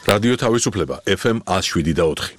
რადიო თავისუფლება FM 107.4.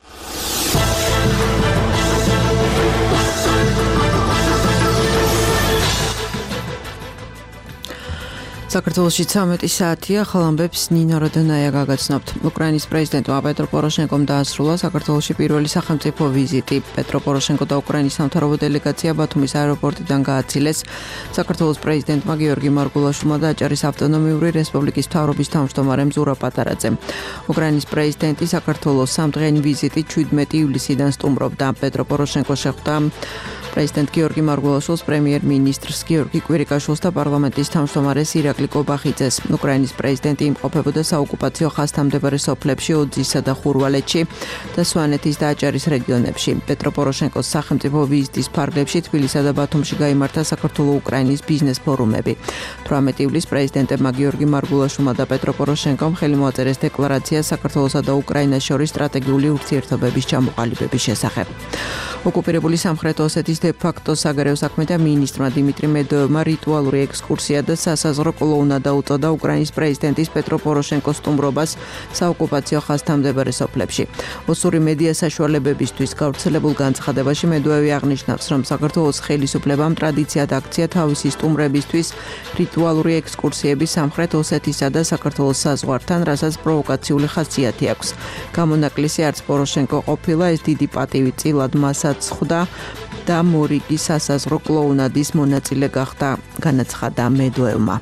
საქართველოში 13 საათია, ხალამბებს ნინო როდონაია გაგაცნობთ. უკრაინის პრეზიდენტმა პეტრო პოროშენკომ დაასრულა საქართველოში პირველი სახელმწიფო ვიზიტი. პეტრო პოროშენკო და უკრაინის სამთავრობო დელეგაცია ბათუმის აეროპორტიდან გააცილეს. საქართველოს პრეზიდენტმა გიორგი მარგულაშვილმა და აჭარის ავტონომიური რესპუბლიკის მთავრობის თავმჯდომარემ ზურაბ პატარაძემ. უკრაინის პრეზიდენტი საქართველოს სამდღიანი ვიზიტით 17 ივლისიდან სტუმრობდა. პეტრო პოროშენკო შეხვდა პრეზიდენტ გიორგი მარგულაშვილს, პრემიერ-მინისტრს გიორგი კვირიკაშვილს და პარლამენტის თავმჯდომარეს ირაკლი კობახიძეს. უკრაინის პრეზიდენტი იმყოფებოდა საოკუპაციო ხაზთან მდებარე სოფლებში ოძისა და ხურვალეთში და სვანეთის და აჭარის რეგიონებში. პეტრო პოროშენკოს სახელმწიფო ვიზიტის ფარგლებში თბილისსა და ბათუმში გაიმართა საქართველო-უკრაინის ბიზნეს ფორუმები. 18 ივლისს პრეზიდენტებმა გიორგი მარგულაშვილმა და პეტრო პოროშენკომ ხელი მოაწერეს დეკლარაცია საქართველოსა და უკრაინას შორის სტრატეგიული ურთიერთობების ჩამოყალიბების შესახებ. ოკუპირებული სამხრეთ ოსეთის დე-ფაქტო საგარეო საქმეთა მინისტრმა დიმიტრი მედოევმა რიტუალური ექსკურსია და სასაზღვრო კლოუნა დაუწოდა უკრაინის პრეზიდენტის პეტრო პოროშენკოს სტუმრობას საოკუპაციო ხაზთან მდებარე სოფლებში. ოსური მედია საშუალებებისთვის გავრცელებულ განცხადებაში მედოევი აღნიშნავს, რომ საქართველოს ხელისუფლებამ ტრადიციად აქცია თავისი სტუმრებისთვის რიტუალური ექსკურსიები სამხრეთ ოსეთისა და საქართველოს საზღვართან, რასაც პროვოკაციული ხასიათი აქვს. გამონაკლისი არც პოროშენკო ყოფილა, ეს დიდი პატივი წილად მასაც ხვდა და მორიგი სასაზღვრო კლოუნადის მონაწილე გახდა, განაცხადა მედოევმა.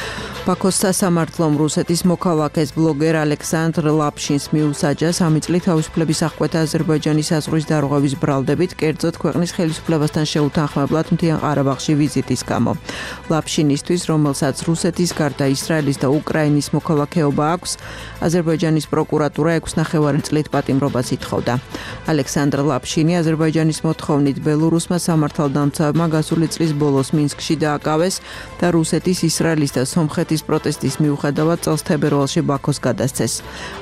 ბაქოს სასამართლომ რუსეთის მოქალაქეს ბლოგერ ალექსანდრ ლაპშინს მიუსაჯა 3 წლით თავისუფლების აღკვეთა აზერბაიჯანის საზღვრის დარღვევის ბრალდებით, კერძოდ ქვეყნის ხელისუფლებასთან შეუთანხმებლად მთიან ყარაბაღში ვიზიტის გამო. ლაპშინისთვის, რომელსაც რუსეთის გარდა ისრაელის და უკრაინის მოქალაქეობა აქვს, აზერბაიჯანის პროკურატურა 6,5 წლით პატიმრობას ითხოვდა. ალექსანდრ ლაპშინი აზერბაიჯანის მოთხოვნით ბელორუსმა სამართალდამცავებმა გასული წლის ბოლოს მინსკში დააკავეს და რუსეთის, ისრაელის და სომხეთის პროტესტის მიუხედავად წელს თებერვალში ბაქოს გადასცეს.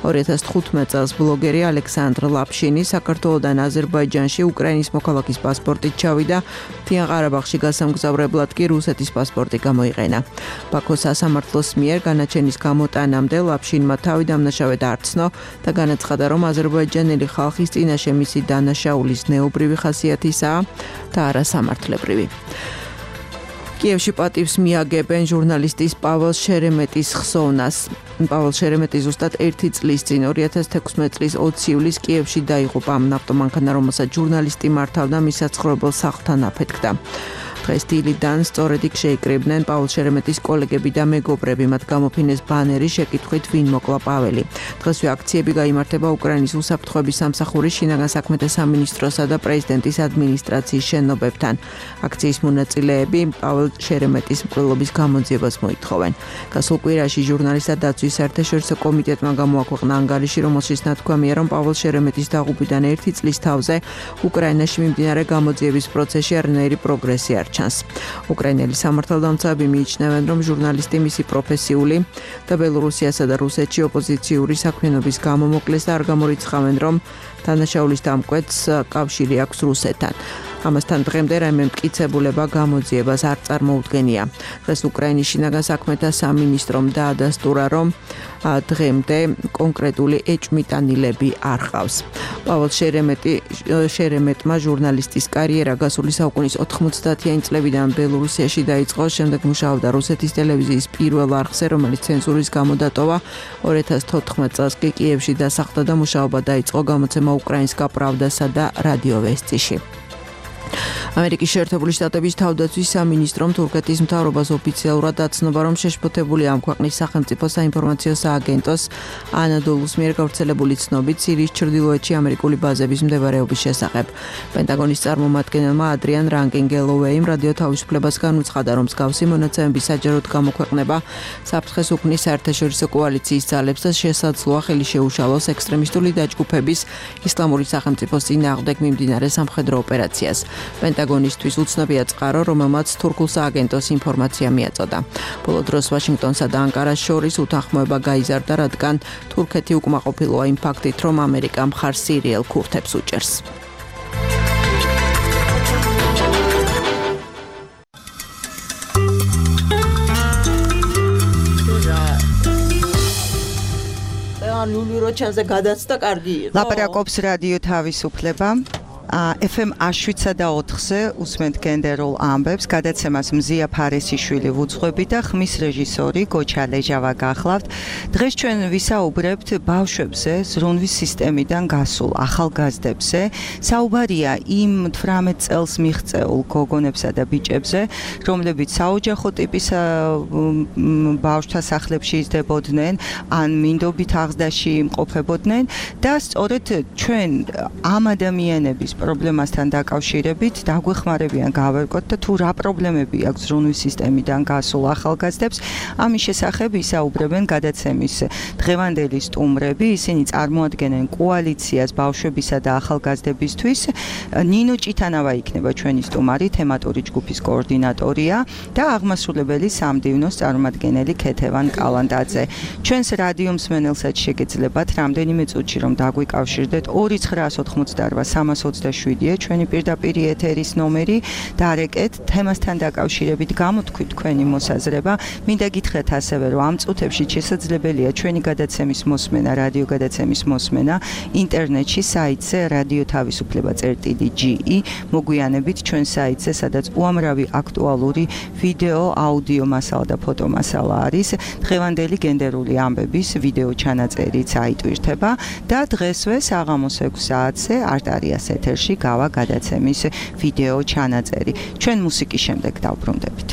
2015 წელს ბლოგერი ალექსანდრ ლაპშინი საქართველოდან აზერბაიჯანში უკრაინის მოქალაქის პასპორტით ჩავიდა, მთიან ყარაბაღში გასამგზავრებლად კი რუსეთის პასპორტი გამოიყენა. ბაქოს სასამართლოს მიერ განაჩენის გამოტანამდე ლაპშინმა თავი დამნაშავე დაარწნო და განაცხადა, რომ აზერბაიჯანელი ხალხის წინაშე მისი დანაშაულის ზნეობრივი ხასიათისაა და არა სამართლებრივი. კიევში პატივს მიაგებენ ჟურნალისტის პაվել შერემეტის ხსოვნას. პაվել შერემეტი ზუსტად 1 წლის წინ 2016 წლის 20 ივლისს კიევში დაიღუპა. ნავტომანქანა, რომელსაც ჟურნალისტი მართავდა, მის საცხოვრებელ სახლთან აფეთქდა. დღეს დილიდან სწორედ იქ შეიკრიბნენ პაվել შერემეტის კოლეგები და მეგობრები. მათ გამოფინეს ბანერი შეკითხვით ვინ მოკლა პაველი. დღესვე აქციები გაიმართება უკრაინის უსაფრთხოების სამსახურის, შინაგან საქმეთა სამინისტროსა და პრეზიდენტის ადმინისტრაციის შენობებთან. აქციის მონაწილეები პაվել შერემეტის მკვლელობის გამოძიებას მოითხოვენ. გასულ კვირაში ჟურნალისტთა დაცვის საერთაშორისო კომიტეტმა გამოაქვეყნა ანგარიში, რომელშიც ნათქვამია, რომ პაվել შერემეტის დაღუპვიდან 1 წლის თავზე უკრაინაში მიმდინარე გამოძიების პროცესში არანაირი პროგრესი არ ჩანს. უკრაინელი სამართალდამცავები მიიჩნევენ, რომ ჟურნალისტი მისი პროფესიული და ბელორუსიასა და რუსეთში ოპოზიციური საქმიანობის გამო მოკლეს და არ გამორიცხავენ, რომ დანაშაულის დამკვეთს კავშირი აქვს რუსეთთან. ამასთან დღემდე რაიმე მტკიცებულება გამოძიებას არ წარმოუდგენია. დღეს უკრაინის შინაგან საქმეთა სამინისტრომ დაადასტურა, რომ დღემდე კონკრეტული ეჭვმიტანილები არ ყავს. პაվել შერემეტმა ჟურნალისტის კარიერა გასული საუკუნის 90-იანი წლებიდან ბელორუსიაში დაიწყო, შემდეგ მუშაობდა რუსეთის ტელევიზიის პირველ არხზე, რომელიც ცენზურის გამო დატოვა. 2014 წელს კი კიევში დასახლდა და მუშაობა დაიწყო გამოცემა უკრაინსკა პრავდასა და რადიო ვესტიში. ამერიკის შეერთებული შტატების თავდაცვის სამინისტრომ თურქეთის მთავრობას ოფიციალურად აცნობა, რომ შეშფოთებული ამ ქვეყნის სახელმწიფო საინფორმაციო სააგენტოს ანადოლუს მიერ გავრცელებული ცნობით სირიის ჩრდილოეთში ამერიკული ბაზების მდებარეობის შესახებ. პენტაგონის წარმომადგენელმა ადრიან რანგენ-გელოვეიმ რადიო თავისუფლებასგან უცხადა, რომ მსგავსი მონაცემების საჯაროდ გამოქვეყნება საფრთხეს უქმნის საერთაშორისო კოალიციის ძალებს და შესაძლოა ხელი შეუშალოს ექსტრემისტული დაჯგუფების ისლამური სახელმწიფოს წინააღმდეგ მიმდინარე სამხედრო ოპერაციას. პენტაგონისთვის უცნობია წყარო, რომელმაც თურქულ სააგენტოს ინფორმაცია მიაწოდა. ბოლო დროს ვაშინგტონსა და ანკარას შორის უთანხმოება გაიზარდა, რადგან თურქეთი უკმაყოფილოა იმ ფაქტით, რომ ამერიკა მხარს სირიელ ქურთებს უჭერს. ლული რო ჩანს და გადაცდა კარგი იყო. ლაპარაკობს რადიო თავისუფლება. FM 7-4-ზე უსმენთ გენდერულ ამბებს, გადაცემას მზია ფარესიშვილი ვუძღვები და ხმის რეჟისორი გოჩა ლეჟავა გახლავთ. დღეს ჩვენ ვისაუბრებთ ბავშვებზე, ზრუნვის სისტემიდან გასულ ახალგაზრდებზე. საუბარია იმ 18 წელს მიღწეულ გოგონებსა და ბიჭებზე, რომლებიც საოჯახო ტიპის ბავშვთა სახლებში იზრდებოდნენ, ან მინდობით აღზრდაში იმყოფებოდნენ და სწორედ ჩვენ ამ ადამიანების პრობლემასთან დაკავშირებით დაგვეხმარებიან გავერკოთ და თუ რა პრობლემები აქვს ზრუნვის სისტემიდან გასულ ახალგაზრდებს, ამის შესახებ ისაუბრებენ გადაცემის დღევანდელი სტუმრები. ისინი წარმოადგენენ კოალიციას ბავშვებისა და ახალგაზრდებისთვის. ნინო ჭიტანავა იქნება ჩვენი სტუმარი, თემატური ჯგუფის კოორდინატორია და აღმასრულებელი სამდივნოს წარმომადგენელი ქეთევან კალანდაძე. ჩვენს რადიო მსმენელსაც შეგეძლებათ რამდენიმე წუთში რომ დაგვიკავშირდეთ 2988327-ია ჩვენი პირდაპირი ეთერის ნომერი და არეკეთ თემასთან დაკავშირებით გამოთქვით თქვენი მოსაზრება. მინდა გითხრათ ასევე რომ ამ წუთებში შესაძლებელია ჩვენი გადაცემის მოსმენა, რადიო გადაცემის მოსმენა ინტერნეტში საიტზე რადიო თავისუფლება.ge მოგვიანებით ჩვენ საიტზე, სადაც უამრავი აქტუალური ვიდეო, აუდიო მასალა და ფოტო მასალა არის. დღევანდელი გენდერული ამბების ვიდეო ჩანაწერიც აიტვირთება და დღესვე საღამოს 6 საათზე არტარიას ეთერში გავა გადაცემის ვიდეო ჩანაწერი. ჩვენ მუსიკის შემდეგ დავბრუნდებით.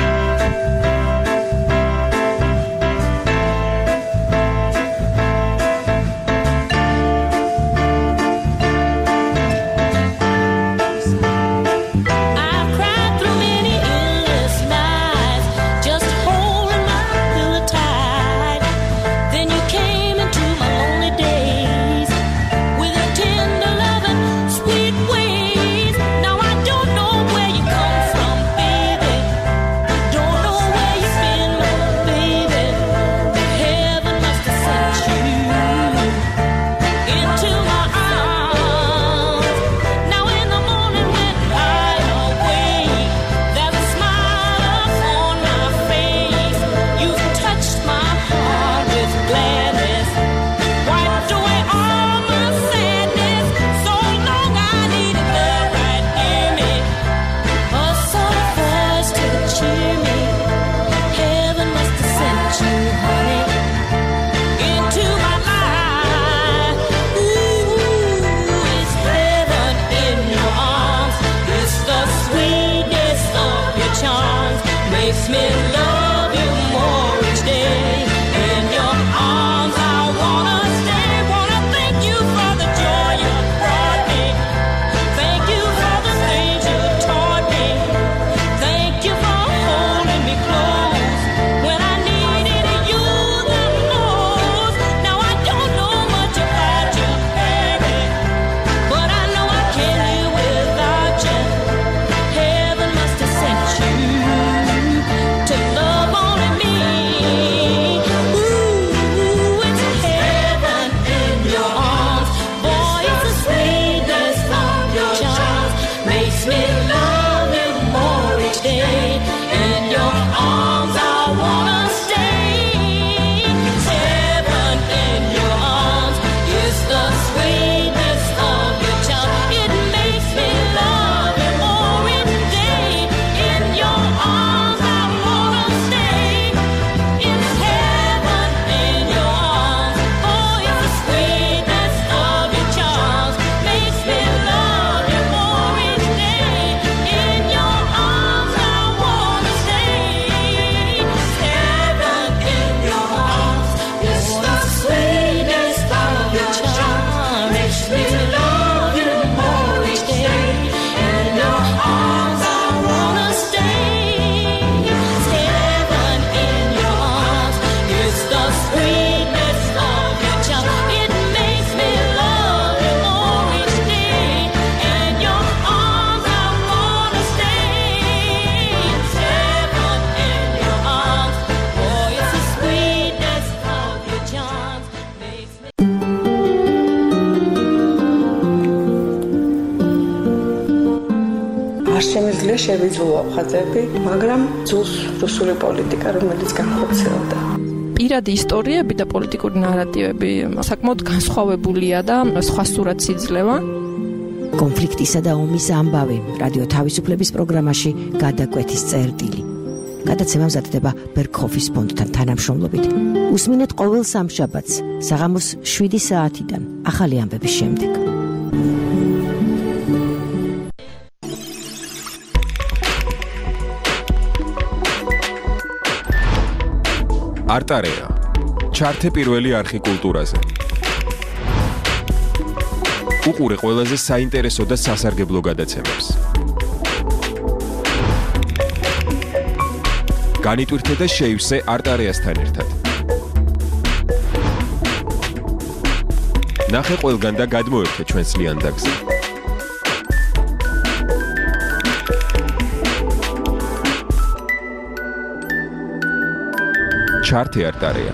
შემიძლია შევიძულო ხაზები, მაგრამ ძულს რუსული პოლიტიკა, რომელიც განხორციელდა. პირადი ისტორიები და პოლიტიკური ნარატივები საკმაოდ განსხვავებულია და სხვა სურათს იძლევა. კონფლიქტისა და ომის ამბავი რადიო თავისუფლების პროგრამაში გადაკვეთის წერტილი. გადაცემა მზადდება ბერგჰოფის ფონდთან თანამშრომლობით. უსმინეთ ყოველ სამშაბათს საღამოს 7 საათიდან ახალი ამბების შემდეგ. არტარეა. ჩართე პირველი არხი კულტურაზე. უყურე ყველაზე საინტერესო და სასარგებლო გადაცემებს. განიტვირთე და შეივსე არტარეასთან ერთად. ნახე ყველგან და გადმოერთე ჩვენს ლიანდაგზე. ჩართე არტარეა.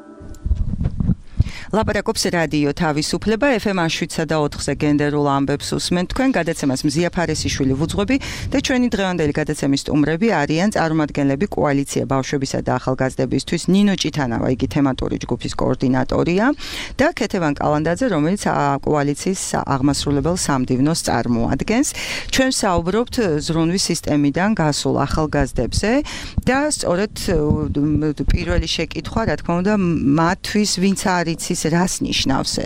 ლაპარაკობს რადიო თავისუფლება FM 7/4-ზე გენდერულ ამბებს უსმენთ თქვენ გადაცემას მზია ფარესიშვილი ვუძღვები და ჩვენი დღევანდელი გადაცემის სტუმრები არიან წარმომადგენლები კოალიცია ბავშვებისა და ახალგაზრდებისთვის ნინო ჭიტანავა იგი თემატური ჯგუფის კოორდინატორია და ქეთევან კალანდაძე რომელიც კოალიციის აღმასრულებელ სამდივნოს წარმოადგენს ჩვენ საუბრობთ ზრუნვის სისტემიდან გასულ ახალგაზრდებზე და სწორედ პირველი შეკითხვა რა თქმა უნდა მათთვის ვინც არის რას ნიშნავს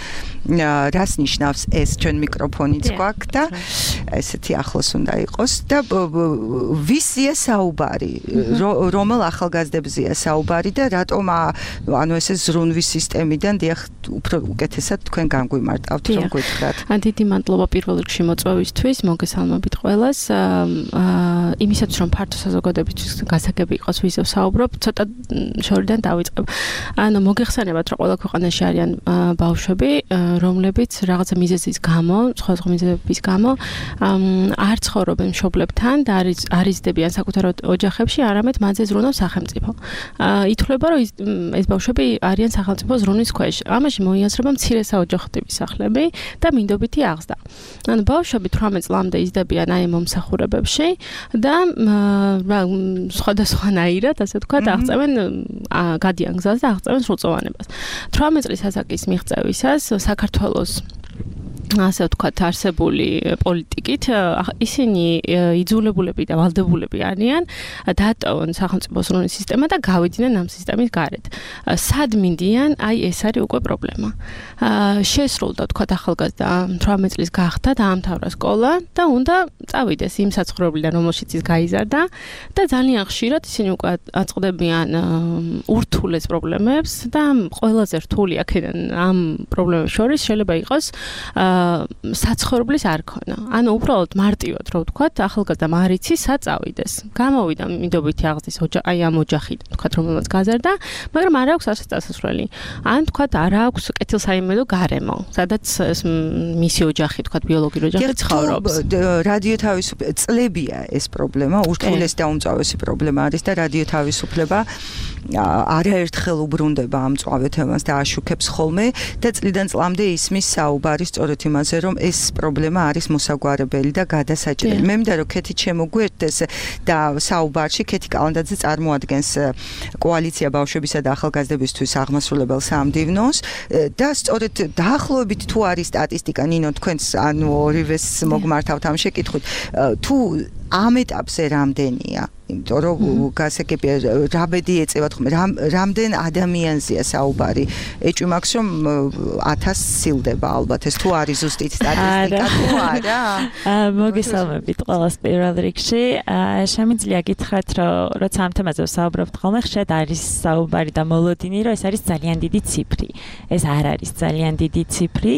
ეს ჩვენ მიკროფონიც გვაქვს და ესეთი ახლოს უნდა იყოს და ვისია საუბარი რომელ ახალგაზრდებზეა საუბარი და რატომ ანუ ეს ზრუნვის სისტემიდან დიახ უფრო უკეთესად თქვენ განგვიმარტავთ რომ გითხრათ დიდი მადლობა პირველ რიგში მოწვევისთვის მოგესალმებით ყველას იმისათვის რომ ფართო საზოგადოებისთვის გასაგები იყოს ვიზო საუბრობ ცოტა შორიდან დავიწყებ ანუ მოგეხსენებათ რომ ყველა ქვეყანაში არიან ბავშვები რომლებიც რაღაცა მიზეზის გამო სხვა მიზეზების გამო არ ცხოვრობენ მშობლებთან და არ იზრდებიან საკუთარ ოჯახებში არამედ მათზე ზრუნავს სახელმწიფო ითვლება რომ ეს ბავშვები არიან სახელმწიფოს ზრუნვის ქვეშ ამაში მოიაზრება მცირე საოჯახო ტიპის სახლები და მინდობითი აღზრდა ანუ ბავშვები 18 წლამდე იზრდებიან აი მომსახურებებში და სხვადასხვანაირად ასე ვთქვათ აღწევენ გადიან გზას და აღწევენ სრულწლოვანებას 18 წლის ასაკის მიღწევისას საქართველოს ასე ვთქვათ არსებული პოლიტიკით ისინი იძულებულები და ვალდებულები არიან დაატოვონ სახელმწიფო ზრუნვის სისტემა და გავიდნენ ამ სისტემის გარეთ. სად მინდიან? აი ეს არის უკვე პრობლემა. შესრულდა ვთქვათ ახალგაზრდა 18 წლის გახდა დაამთავრა სკოლა და უნდა წავიდეს იმ საცხოვრებლიდან რომელშიც ის გაიზარდა და ძალიან ხშირად ისინი უკვე აწყდებიან ურთულეს პრობლემებს და ყველაზე რთული აქედან ამ პრობლემებს შორის შეიძლება იყოს საცხოვრებლის არ ქონა. ანუ უბრალოდ მარტივად რო ვთქვათ, ახალგაზრდა მარიცი საწავიდეს. გამოვიდა მინდობითი აღზრდის აი ამ ოჯახიდან, ვთქვათ, რომელსაც გაზარდა, მაგრამ არ აქვს არც დასასვლელი. ან ვთქვათ, არ აქვს კეთილსაიმედო გარემო, სადაც მისი ოჯახი, ვთქვათ, ბიოლოგიური ოჯახი ცხოვრობს. რადიო თავისუფლება წლებია ეს პრობლემა, ურთულეს და უმწავესი პრობლემა არის და რადიო თავისუფლება არაერთხელ უბრუნდება ამ მწვავე თემას და აშუქებს ხოლმე და წლიდან წლამდე ისმის საუბარი სწორედ იმაზე რომ ეს პრობლემა არის მოსაგვარებელი და გადასაჭრელი. მე მინდა რომ ქეთი შემოგვერთდეს და საუბარში ქეთი კალანდაძე წარმოადგენს კოალიცია ბავშვებისა და ახალგაზრდებისთვის აღმასრულებელ სამდივნოს და სწორედ დაახლოებით თუ არის სტატისტიკა ნინო თქვენს ანუ ორივეს მოგმართავთ ამ შეკითხვით თუ ამ ეტაპზე რამდენია იმიტომ რომ გასაგებია რა ბედი ეწევათ ხომ რამდენ ადამიანზეა საუბარი ეჭვი მაქვს რომ 1000 სილდება ალბათ ეს თუ არის ზუსტი სტატისტიკა თუ არა მოგესალმებით ყველას პირველ რიგში შემიძლია გითხრათ რომ როცა ამ თემაზე საუბრობთ ხოლმე ხშირად არის საუბარი და მოლოდინი რომ ეს არის ძალიან დიდი ციფრი ეს არ არის ძალიან დიდი ციფრი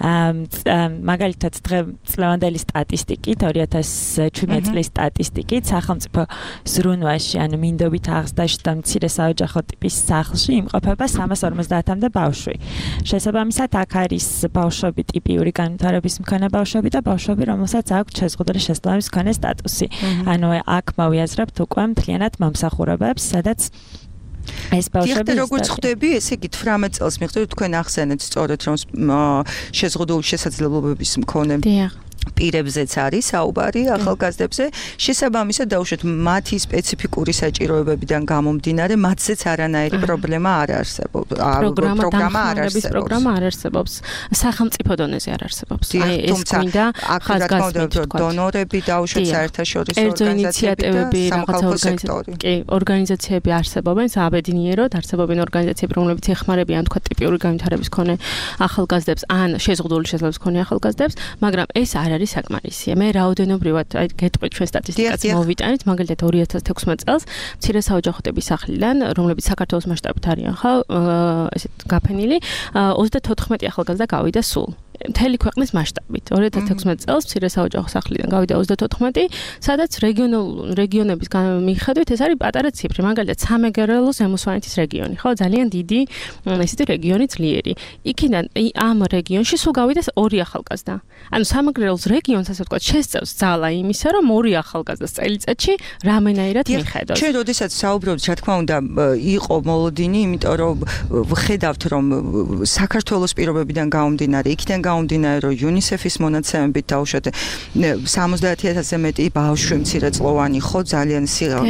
მაგალითად წლევანდელი სტატისტიკით 2017 წლის სტატისტიკით სახელმწიფო ზრუნვაში, ანუ მინდობით აღზრდაში და მცირე საოჯახო ტიპის სახლში იმყოფება 350-მდე ბავშვი. შესაბამისად, აქ არის ბავშვები ტიპიური განვითარების მქონე ბავშვები და ბავშვები, რომელსაც აქვს შეზღუდული შესაბამის მქონე სტატუსი. ანუ აქ მოვიაზრებთ უკვე მთლიანად მომსახურებებს, სადაც ეს ბავშვები როგორც ხვდები, ესე იგი 18 წელს მიხდებით თქვენ ახსენეთ სწორედ რომ შეზღუდული შესაძლებლობების მქონე პირებზეც არის საუბარი ახალგაზრდებზე შესაბამისად დაუშვათ მათი სპეციფიკური საჭიროებებიდან გამომდინარე მათზეც არანაირი პრობლემა არ არსებობს პროგრამა არ არსებობს სახელმწიფო დონეზე არ არსებობს აი ეს გვინდა ხაზგასმით დონორები დაუშვათ საერთაშორისო ორგანიზაციები ორგანიზაციები არსებობენ საბედნიეროდ არსებობენ ორგანიზაციები რომლებიც ეხმარებიან თქვა ტიპიური განვითარების მქონე ახალგაზრდებს ან შეზღუდული შესაძლებლობის მქონე ახალგაზრდებს მაგრამ ეს არ არის საკმარისია. მე რაოდენობრივად აი გეტყვით ჩვენ სტატისტიკას მოვიტანით, მაგალითად 2016 წელს მცირე საოჯახოების სახლიდან, რომლებიც საქართველოს მასშტაბით არიან ხო, ესეთ გაფენილი, 34 ახალგაზრდა გავიდა სულ. მთელი ქვეყნის მასშტაბით 2016 წელს მცირე საოჯახო სახლიდან გავიდა 34, სადაც რეგიონების მიხედვით ეს არის პატარა ციფრი, მაგალითად სამეგრელო ზემოსვანეთის რეგიონი, ხო, ძალიან დიდი ესეთი რეგიონი ძლიერი. იქიდან ამ რეგიონში სულ გავიდა 2 ახალგაზრდა. ანუ სამეგრელოს რეგიონს ასე ვთქვათ, შესწევს ძალა იმისა, რომ 2 ახალგაზრდას წელიწადში რამენაირად მიხედოს. ჩვენ როდესაც საუბრობთ, რა თქმა უნდა, იყო მოლოდინი, იმიტომ რომ ვხედავთ, რომ საქართველოს პირობებიდან გამომდინარე, იქიდან გამომდინარე, რომ UNICEF-ის მონაცემებით დაუშვათ 70,000-ზე მეტი ბავშვი მცირეწლოვანი ხო ძალიან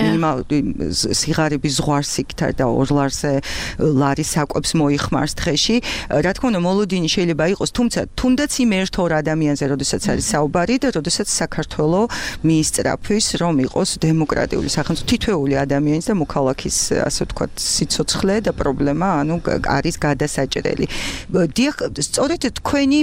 სიღარიბის ზღვარს იქთარ და 2 ლარის საკვებს მოიხმარს დღეში. რა თქმა უნდა, მოლოდინი შეიძლება იყოს, თუმცა თუნდაც იმ ერთ-ორ ადამიანზე, როდესაც არის საუბარი და როდესაც საქართველოს მიისწრაფვის, რომ იყოს დემოკრატიული სახელმწიფო თითოეული ადამიანის და მოქალაქის, ასე ვთქვათ, სიცოცხლე და პრობლემა, ანუ არის გადასაჭრელი. დიახ, სწორედ თქვენი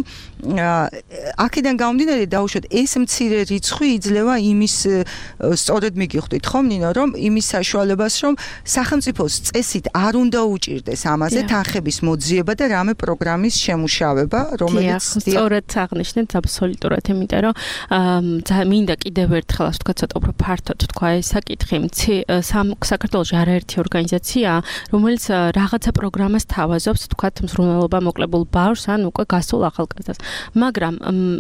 აქედან გამომდინარე დაუშვათ ეს მცირე რიცხვი იძლევა იმის სწორედ მიგიხვდით ხომ ნინო რომ იმის საშუალებას რომ სახელმწიფოს წესით არ უნდა უჭირდეს ამაზე თანხების მოძიება და რამე პროგრამის შემუშავება რომელიც სწორედ აღნიშნეთ აბსოლუტურად იმიტომ რომ მინდა კიდევ ერთხელ ასე ვთქვათ ცოტა უფრო ფართოდ თქვა ეს საკითხი საქართველოში არაერთი ორგანიზაცია რომელიც რაღაცა პროგრამას თავაზობს ვთქვათ მზრუნველობა მოკლებულ ბავშვს ან უკვე გასულ ახალგაზრდას მაგრამ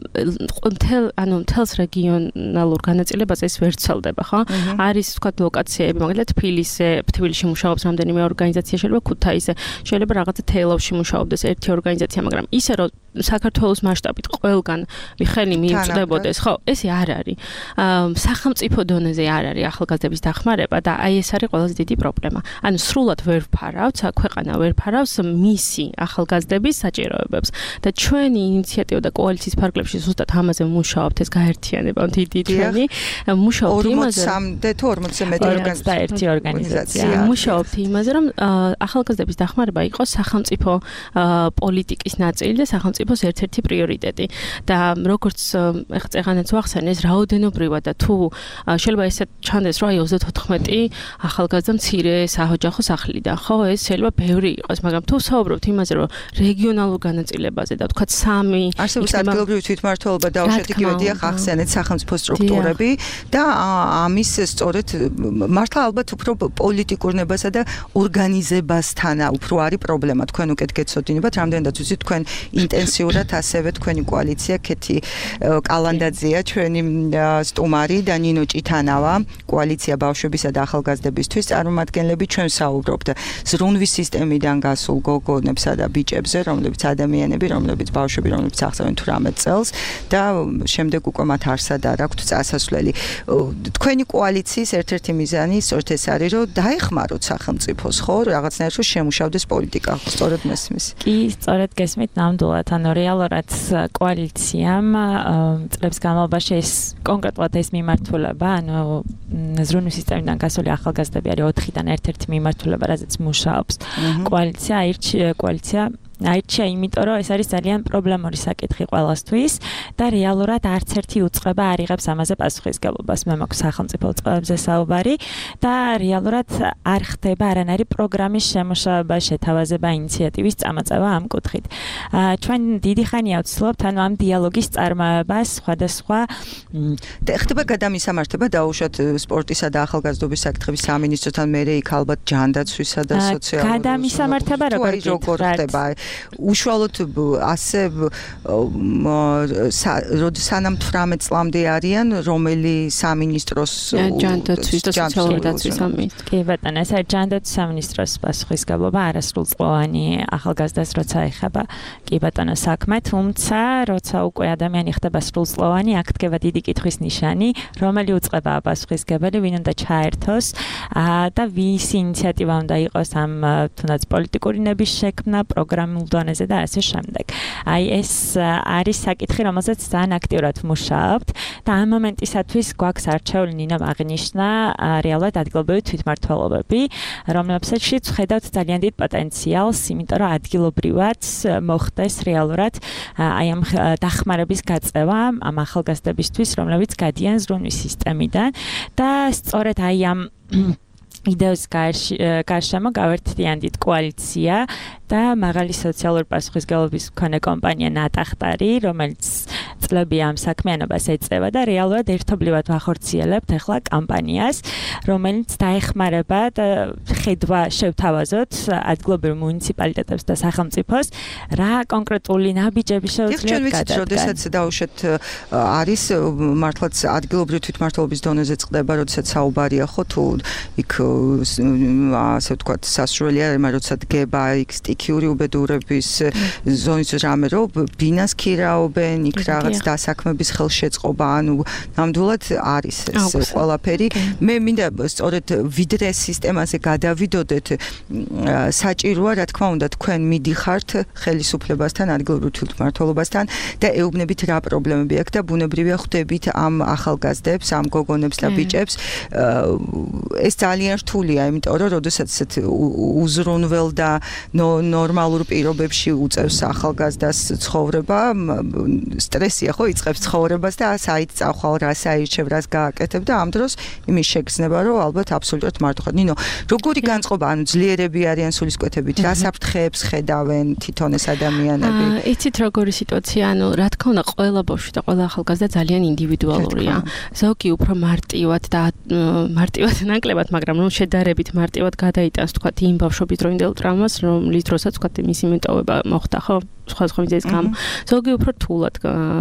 მთელს რეგიონალურ განაწილებაზე ეს ვერ ვრცელდება, ხო? არის ვთქვათ ლოკაციები, მაგალითად თბილისში მუშაობს რამდენიმე ორგანიზაცია, შეიძლება ქუთაისზე, შეიძლება რაღაცა თელავში მუშაობდეს ერთი ორგანიზაცია, მაგრამ ისე რომ საქართველოს მასშტაბით ყველგან ხელი მიუწვდებოდეს, ხო? ესე არ არის. სახელმწიფო დონეზე არ არის ახალგაზრდების დახმარება და აი ეს არის ყველაზე დიდი პრობლემა. ანუ სრულად ვერ ვფარავთ, ქვეყანა ვერ ფარავს მისი ახალგაზრდების საჭიროებებს და ჩვენი ინიციატივა და კოალიციის ფარგლებში ზუსტად ამაზე მუშაობთ, ეს გაერთიანება დიდი ჩვენი მუშაობთ იმაზე 43 თუ 41 ორგანიზაცია. მუშაობთ იმაზე, რომ ახალგაზრდების დახმარება იყოს სახელმწიფო პოლიტიკის ნაწილი და სახელმწიფოს ერთ-ერთი პრიორიტეტი. და როგორც ეხლა ვახსენე, ეს რაოდენობრივად და თუ შეიძლება ესე ჩანდეს, რომ აი 34 ახალგაზრდა მცირე საოჯახო სახლიდან, ხო, ეს შეიძლება ბევრი იყოს, მაგრამ თუ საუბრობთ იმაზე, რომ რეგიონალურ განაწილებაზე და თქვათ 3 არსებობს ადგილობრივი თვითმმართველობა და უშუალოდ იგივე დიახ ახსენეთ სახელმწიფო სტრუქტურები და ამის სწორედ მართლა ალბათ უფრო პოლიტიკურ ნებასა და ორგანიზებასთან უფრო არის პრობლემა. თქვენ უკეთ გეცოდინებათ, რამდენადაც ვიცით თქვენ ინტენსიურად ასევე თქვენი კოალიცია ქეთი კალანდაძეა, ჩვენი სტუმარი და ნინო ჭითანავა, კოალიცია ბავშვებისა და ახალგაზრდებისთვის წარმომადგენლები ჩვენ საუბრობთ ზრუნვის სისტემიდან გასულ გოგონებსა და ბიჭებზე, რომლებიც ადამიანები, რომლებიც ბავშვები, რომლებიც აღწევენ 18 წელს და შემდეგ უკვე მათ არსად არ აქვთ წასასვლელი. თქვენი კოალიციის ერთ-ერთი მიზანი სწორედ ეს არის, რომ დაეხმაროთ სახელმწიფოს, ხო, რაღაცნაირად რომ შემუშავდეს პოლიტიკა, სწორედ მესმის. კი, სწორედ გესმით ნამდვილად, ანუ რეალურად კოალიციამ წლების განმავლობაში ეს კონკრეტულად ეს მიმართულება, ანუ ზრუნვის სისტემიდან გასული ახალგაზრდები არის 4-დან ერთ-ერთი მიმართულება, რაზეც მუშაობს კოალიცია აირჩია, იმიტომ რომ ეს არის ძალიან პრობლემური საკითხი ყველასთვის და რეალურად არც ერთი უწყება არ იღებს ამაზე პასუხისგებლობას. მე მაქვს სახელმწიფო უწყებებზე საუბარი და რეალურად არ ხდება არანაირი პროგრამის შემუშავება, შეთავაზება, ინიციატივის წამოწევა ამ კუთხით. ჩვენ დიდი ხანია ვცდილობთ ანუ ამ დიალოგის წარმოებას სხვადასხვა ხდება გადამისამართება დაუშვათ სპორტისა და ახალგაზრდობის საკითხების სამინისტროსთან, მერე იქ ალბათ ჯანდაცვისა და სოციალური გადამისამართება როგორ ხდება უშუალოდ ასე სანამ 18 წლამდე არიან რომელი სამინისტროს ჯანდაცვის და სოციალური დაცვის სამინისტრო. კი ბატონო, ეს არის ჯანდაცვის სამინისტროს პასუხისგებლობა არასრულწლოვანი ახალგაზრდას როცა ეხება კი ბატონო საქმე, თუმცა როცა უკვე ადამიანი ხდება სრულწლოვანი, აქ დგება დიდი კითხვის ნიშანი, რომელი უწყება პასუხისგებელი, ვინ უნდა ჩაერთოს და ვის ინიციატივა უნდა იყოს ამ თუნდაც პოლიტიკური ნების შექმნა პროგრამულ დონეზე და ასე შემდეგ. აი ეს არის საკითხი, რომელზეც ძალიან აქტიურად ვმუშაობთ და ამ მომენტისათვის გვაქვს არჩეული ნინომ აღნიშნა რეალურად ადგილობრივი თვითმმართველობები, რომლებსაც ვხედავთ ძალიან დიდ პოტენციალს, იმიტომ რომ ადგილობრივად მოხდეს რეალურად აი ამ დახმარების გაწევა ამ ახალგაზრდებისთვის, რომლებიც გადიან ზრუნვის სისტემიდან და სწორედ აი ამ იდეის გარშემო გავერთდიან დიდ კოალიცია და მაღალი სოციალური პასუხისმგებლობის მქონე კომპანია ნატახტარი, რომელიც წლები ამ საქმიანობას ეწევა და რეალურად ერთობლივად ვახორციელებთ ახლა კამპანიას, რომელიც დაეხმარება და ხედვა შევთავაზოთ ადგილობრივ მუნიციპალიტეტებს და სახელმწიფოს, რა კონკრეტული ნაბიჯები შეუძლიათ გადადგან. როდესაც დაუშვათ არის მართლაც ადგილობრივ თვითმმართველობის დონეზე წყდება, როდესაც საუბარია ხო თუ იქ ასე ვთქვათ სასურველია, როცა დგება იქ სტიქიური უბედურების ზონის რამე რომ ბინას ქირაობენ, იქ რაღაც დასაქმების ხელშეწყობა, ანუ ნამდვილად არის ეს ყველაფერი. მე მინდა სწორედ ვიდრე სისტემაზე გადავიდოდეთ, საჭიროა რა თქმა უნდა თქვენ მიდიხართ ხელისუფლებასთან, ადგილობრივ თვითმმართველობასთან და ეუბნებით რა პრობლემები აქვს და ბუნებრივია ხვდებით ამ ახალგაზრდებს, ამ გოგონებს და ბიჭებს. ეს ძალიან რთულია, იმიტომ რომ როდესაც ესეთ უზრუნվել და ნორმალურ პირობებში უწევს ახალგაზრდას ცხოვრება, სტრესია ხო იწყებს ცხოვრებას და საით წახვალ რას აირჩევ, რას გააკეთებ და ამ დროს იმის შეგრძნება, რომ ალბათ აბსოლუტურად მარტო ხარ. ნინო, როგორი განწყობა, ანუ ძლიერები არიან სულისკვეთებით, რა საფრთხეებს ხედავენ თვითონ ეს ადამიანები? იცით როგორი სიტუაცია, ანუ რა თქმა უნდა, ყველა ბავშვი და ყველა ახალგაზრდა ძალიან ინდივიდუალურია. ზოგი უფრო მარტივად და მარტივად ნაკლებად, მაგრამ რომ შედარებით მარტივად გადაიტანს თქვა იმ ბავშვობის დროინდელ ტრამვას, რომლის დროსაც თქვა მისი მეტოვება მოხდა, ხო? სხვა მიზეზის გამო. ზოგი უფრო რთულად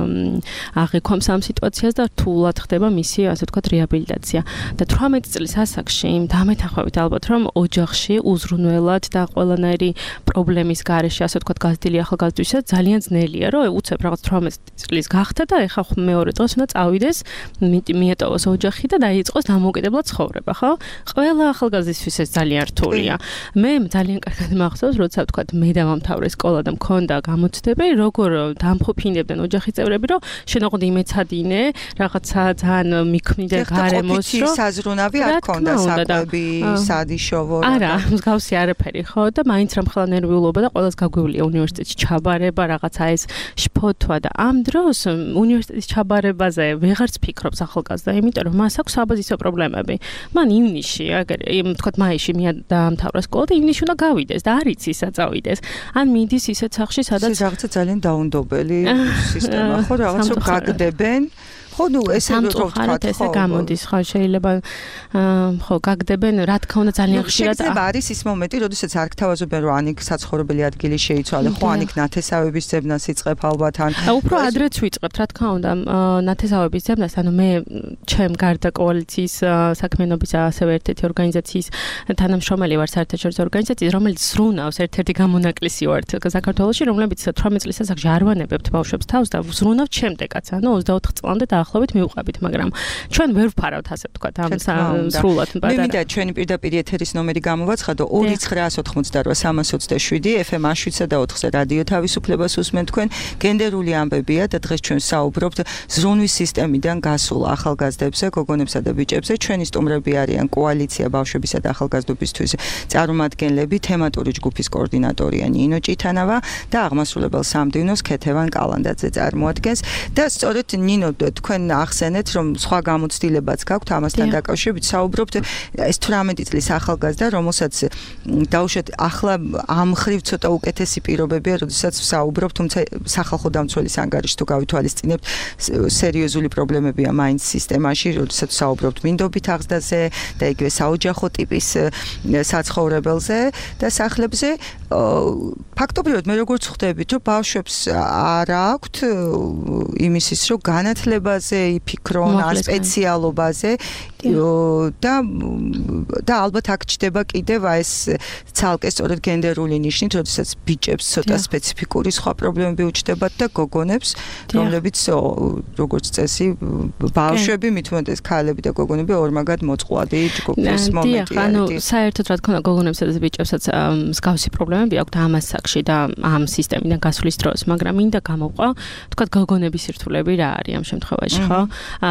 აღიქვამს ამ სიტუაციას და რთულად ხდება მისი, ასე ვთქვათ, რეაბილიტაცია. და 18 წლის ასაკში დამეთანხმებით ალბათ, რომ ოჯახში უზრუნველად და ყველანაირი პრობლემის გარეშე, ასე ვთქვათ, გაზრდილი ახალგაზრდისას ძალიან ძნელია, რომ უცებ რაღაც 18 წლის გახდა და ეხა მეორე დღეს უნდა წავიდეს, მიეტოვოს ოჯახი და დაიწყოს დამოუკიდებლად ცხოვრება, ხო? ყველა ახალგაზრდისთვის ეს ძალიან რთულია. მე ძალიან კარგად მახსოვს, როცა ვთქვათ, მე დავამთავრე სკოლა და მქონდა გამოცდები, როგორ დამფუფინებდნენ ოჯახის წევრები, რომ შენ ოღონდ იმეცადინე, რაღაცა ძალიან მიქმნიდე გარემოს, რომ საზრუნავი არ ქონდა საკვები, სადიშოვო. არა, მსგავსი არაფერი, ხო? და მაინც რამხელა ნერვიულობა და ყველას გაგვივლია უნივერსიტეტში ჩაბარება, რაღაცა ეს შფოთვა და ამ დროს უნივერსიტეტის ჩაბარებაზე ვეღარც ფიქრობს ახალგაზრდა, იმიტომ რომ მას აქვს საბაზისო პრობლემები. მან ივნისში, თქვათ მაისში დაამთავრა სკოლა და ივნისში უნდა გავიდეს და არ იცი ისა წავიდეს. ან მიდის ისეთ სახლში, სადაც რაღაცა ძალიან დაუნდობელი სისტემა, ხო, რაღაც რომ გაგდებენ. ხო, ნუ ესე რომ ვთქვათ, ესე გამოდის, ხო, შეიძლება ხო, გაგდებენ, რა თქმა უნდა ძალიან ხშირად არის ის მომენტი, როდესაც არ გთავაზობენ, რომ ანიქ საცხოვრებელი ადგილი შეიცვალე, ხო, ანიქ ნათესავების ძებნას იწყებ ალბათ ან უფრო ადრეც ვიწყებთ, რა თქმა უნდა, ნათესავების ძებნას, ანუ მე ჩემ გარდა კოალიციის საქმიანობის ასევე ერთ-ერთი ორგანიზაციის თანამშრომელი ვარ, საერთაშორისო ორგანიზაციის, რომელიც ზრუნავს ერთ-ერთი გამონაკლისი ვართ საქართველოში, რომლებიც 18 წლის ასაკში არ ვანებებთ ბავშვებს თავს და ვზრუნავთ შემდეგაც, ანუ 24 წლამდე დაახლოებით მივყვებით, მაგრამ ჩვენ ვერ ვფარავთ ასე ვთქვათ ამ სრულად პატარა. მე მინდა ჩვენი პირდაპირ ეთერის ნომერი გამოვაცხადო 2987 FM A7 და 4-ზე რადიო თავისუფლებას უსმენთ თქვენ. გენდერული ამბებია და დღეს ჩვენ საუბრობთ ზრუნვის სისტემიდან გასულ ახალგაზრდებზე, გოგონებსა და ბიჭებზე. ჩვენი სტუმრები არიან კოალიცია ბავშვებისა და ახალგაზრდობისთვის წარმომადგენლები, თემატური ჯგუფის კოორდინატორია ნინო ჭითანავა და აღმასრულებელ სამდივნოს ქეთევან კალანდაძე წარმოადგენს და სწორედ ნინო თქვენ ახსენეთ, რომ სხვა გამოცდილებაც გაქვთ ამასთან დაკავშირებით, საუბრობთ ეს 18 წლის ახალგაზრდა, რომელსაც დაუშვათ ახლა ამ ხრივ ცოტა უკეთესი პირობებია, როდესაც საუბრობთ, თუმცა სახალხო დამცველის ანგარიშს თუ გავითვალისწინებთ, სერიოზული პრობლემებია მაინც სისტემაში, როდესაც საუბრობთ მინდობით აღზრდაზე და იგივე საოჯახო ტიპის საცხოვრებელზე და სახლებზე. ფაქტობრივად მე როგორც ხვდებით, რომ ბავშვებს არ აქვთ იმისის, რომ განათლებაზე იფიქრონ, ან სპეციალობაზე და ალბათ აქ ჩდება კიდევ ეს ცალკე სწორედ გენდერული ნიშნით, როდესაც ბიჭებს ცოტა სპეციფიკური სხვა პრობლემები უჩნდებათ და გოგონებს, რომლებიც როგორც წესი ბავშვები, მით უმეტეს ქალები და გოგონები ორმაგად მოწყვლადი ჯგუფის მომენტია. ანუ საერთოდ რა თქმა უნდა გოგონებსა და ბიჭებსაც მსგავსი პრობლემები აქვთ ამას საკში და ამ სისტემიდან გასვლის დროს, მაგრამ მინდა გამოვყვა, თქვა გოგონების სირთულეები რა არის ამ შემთხვევაში, ხო?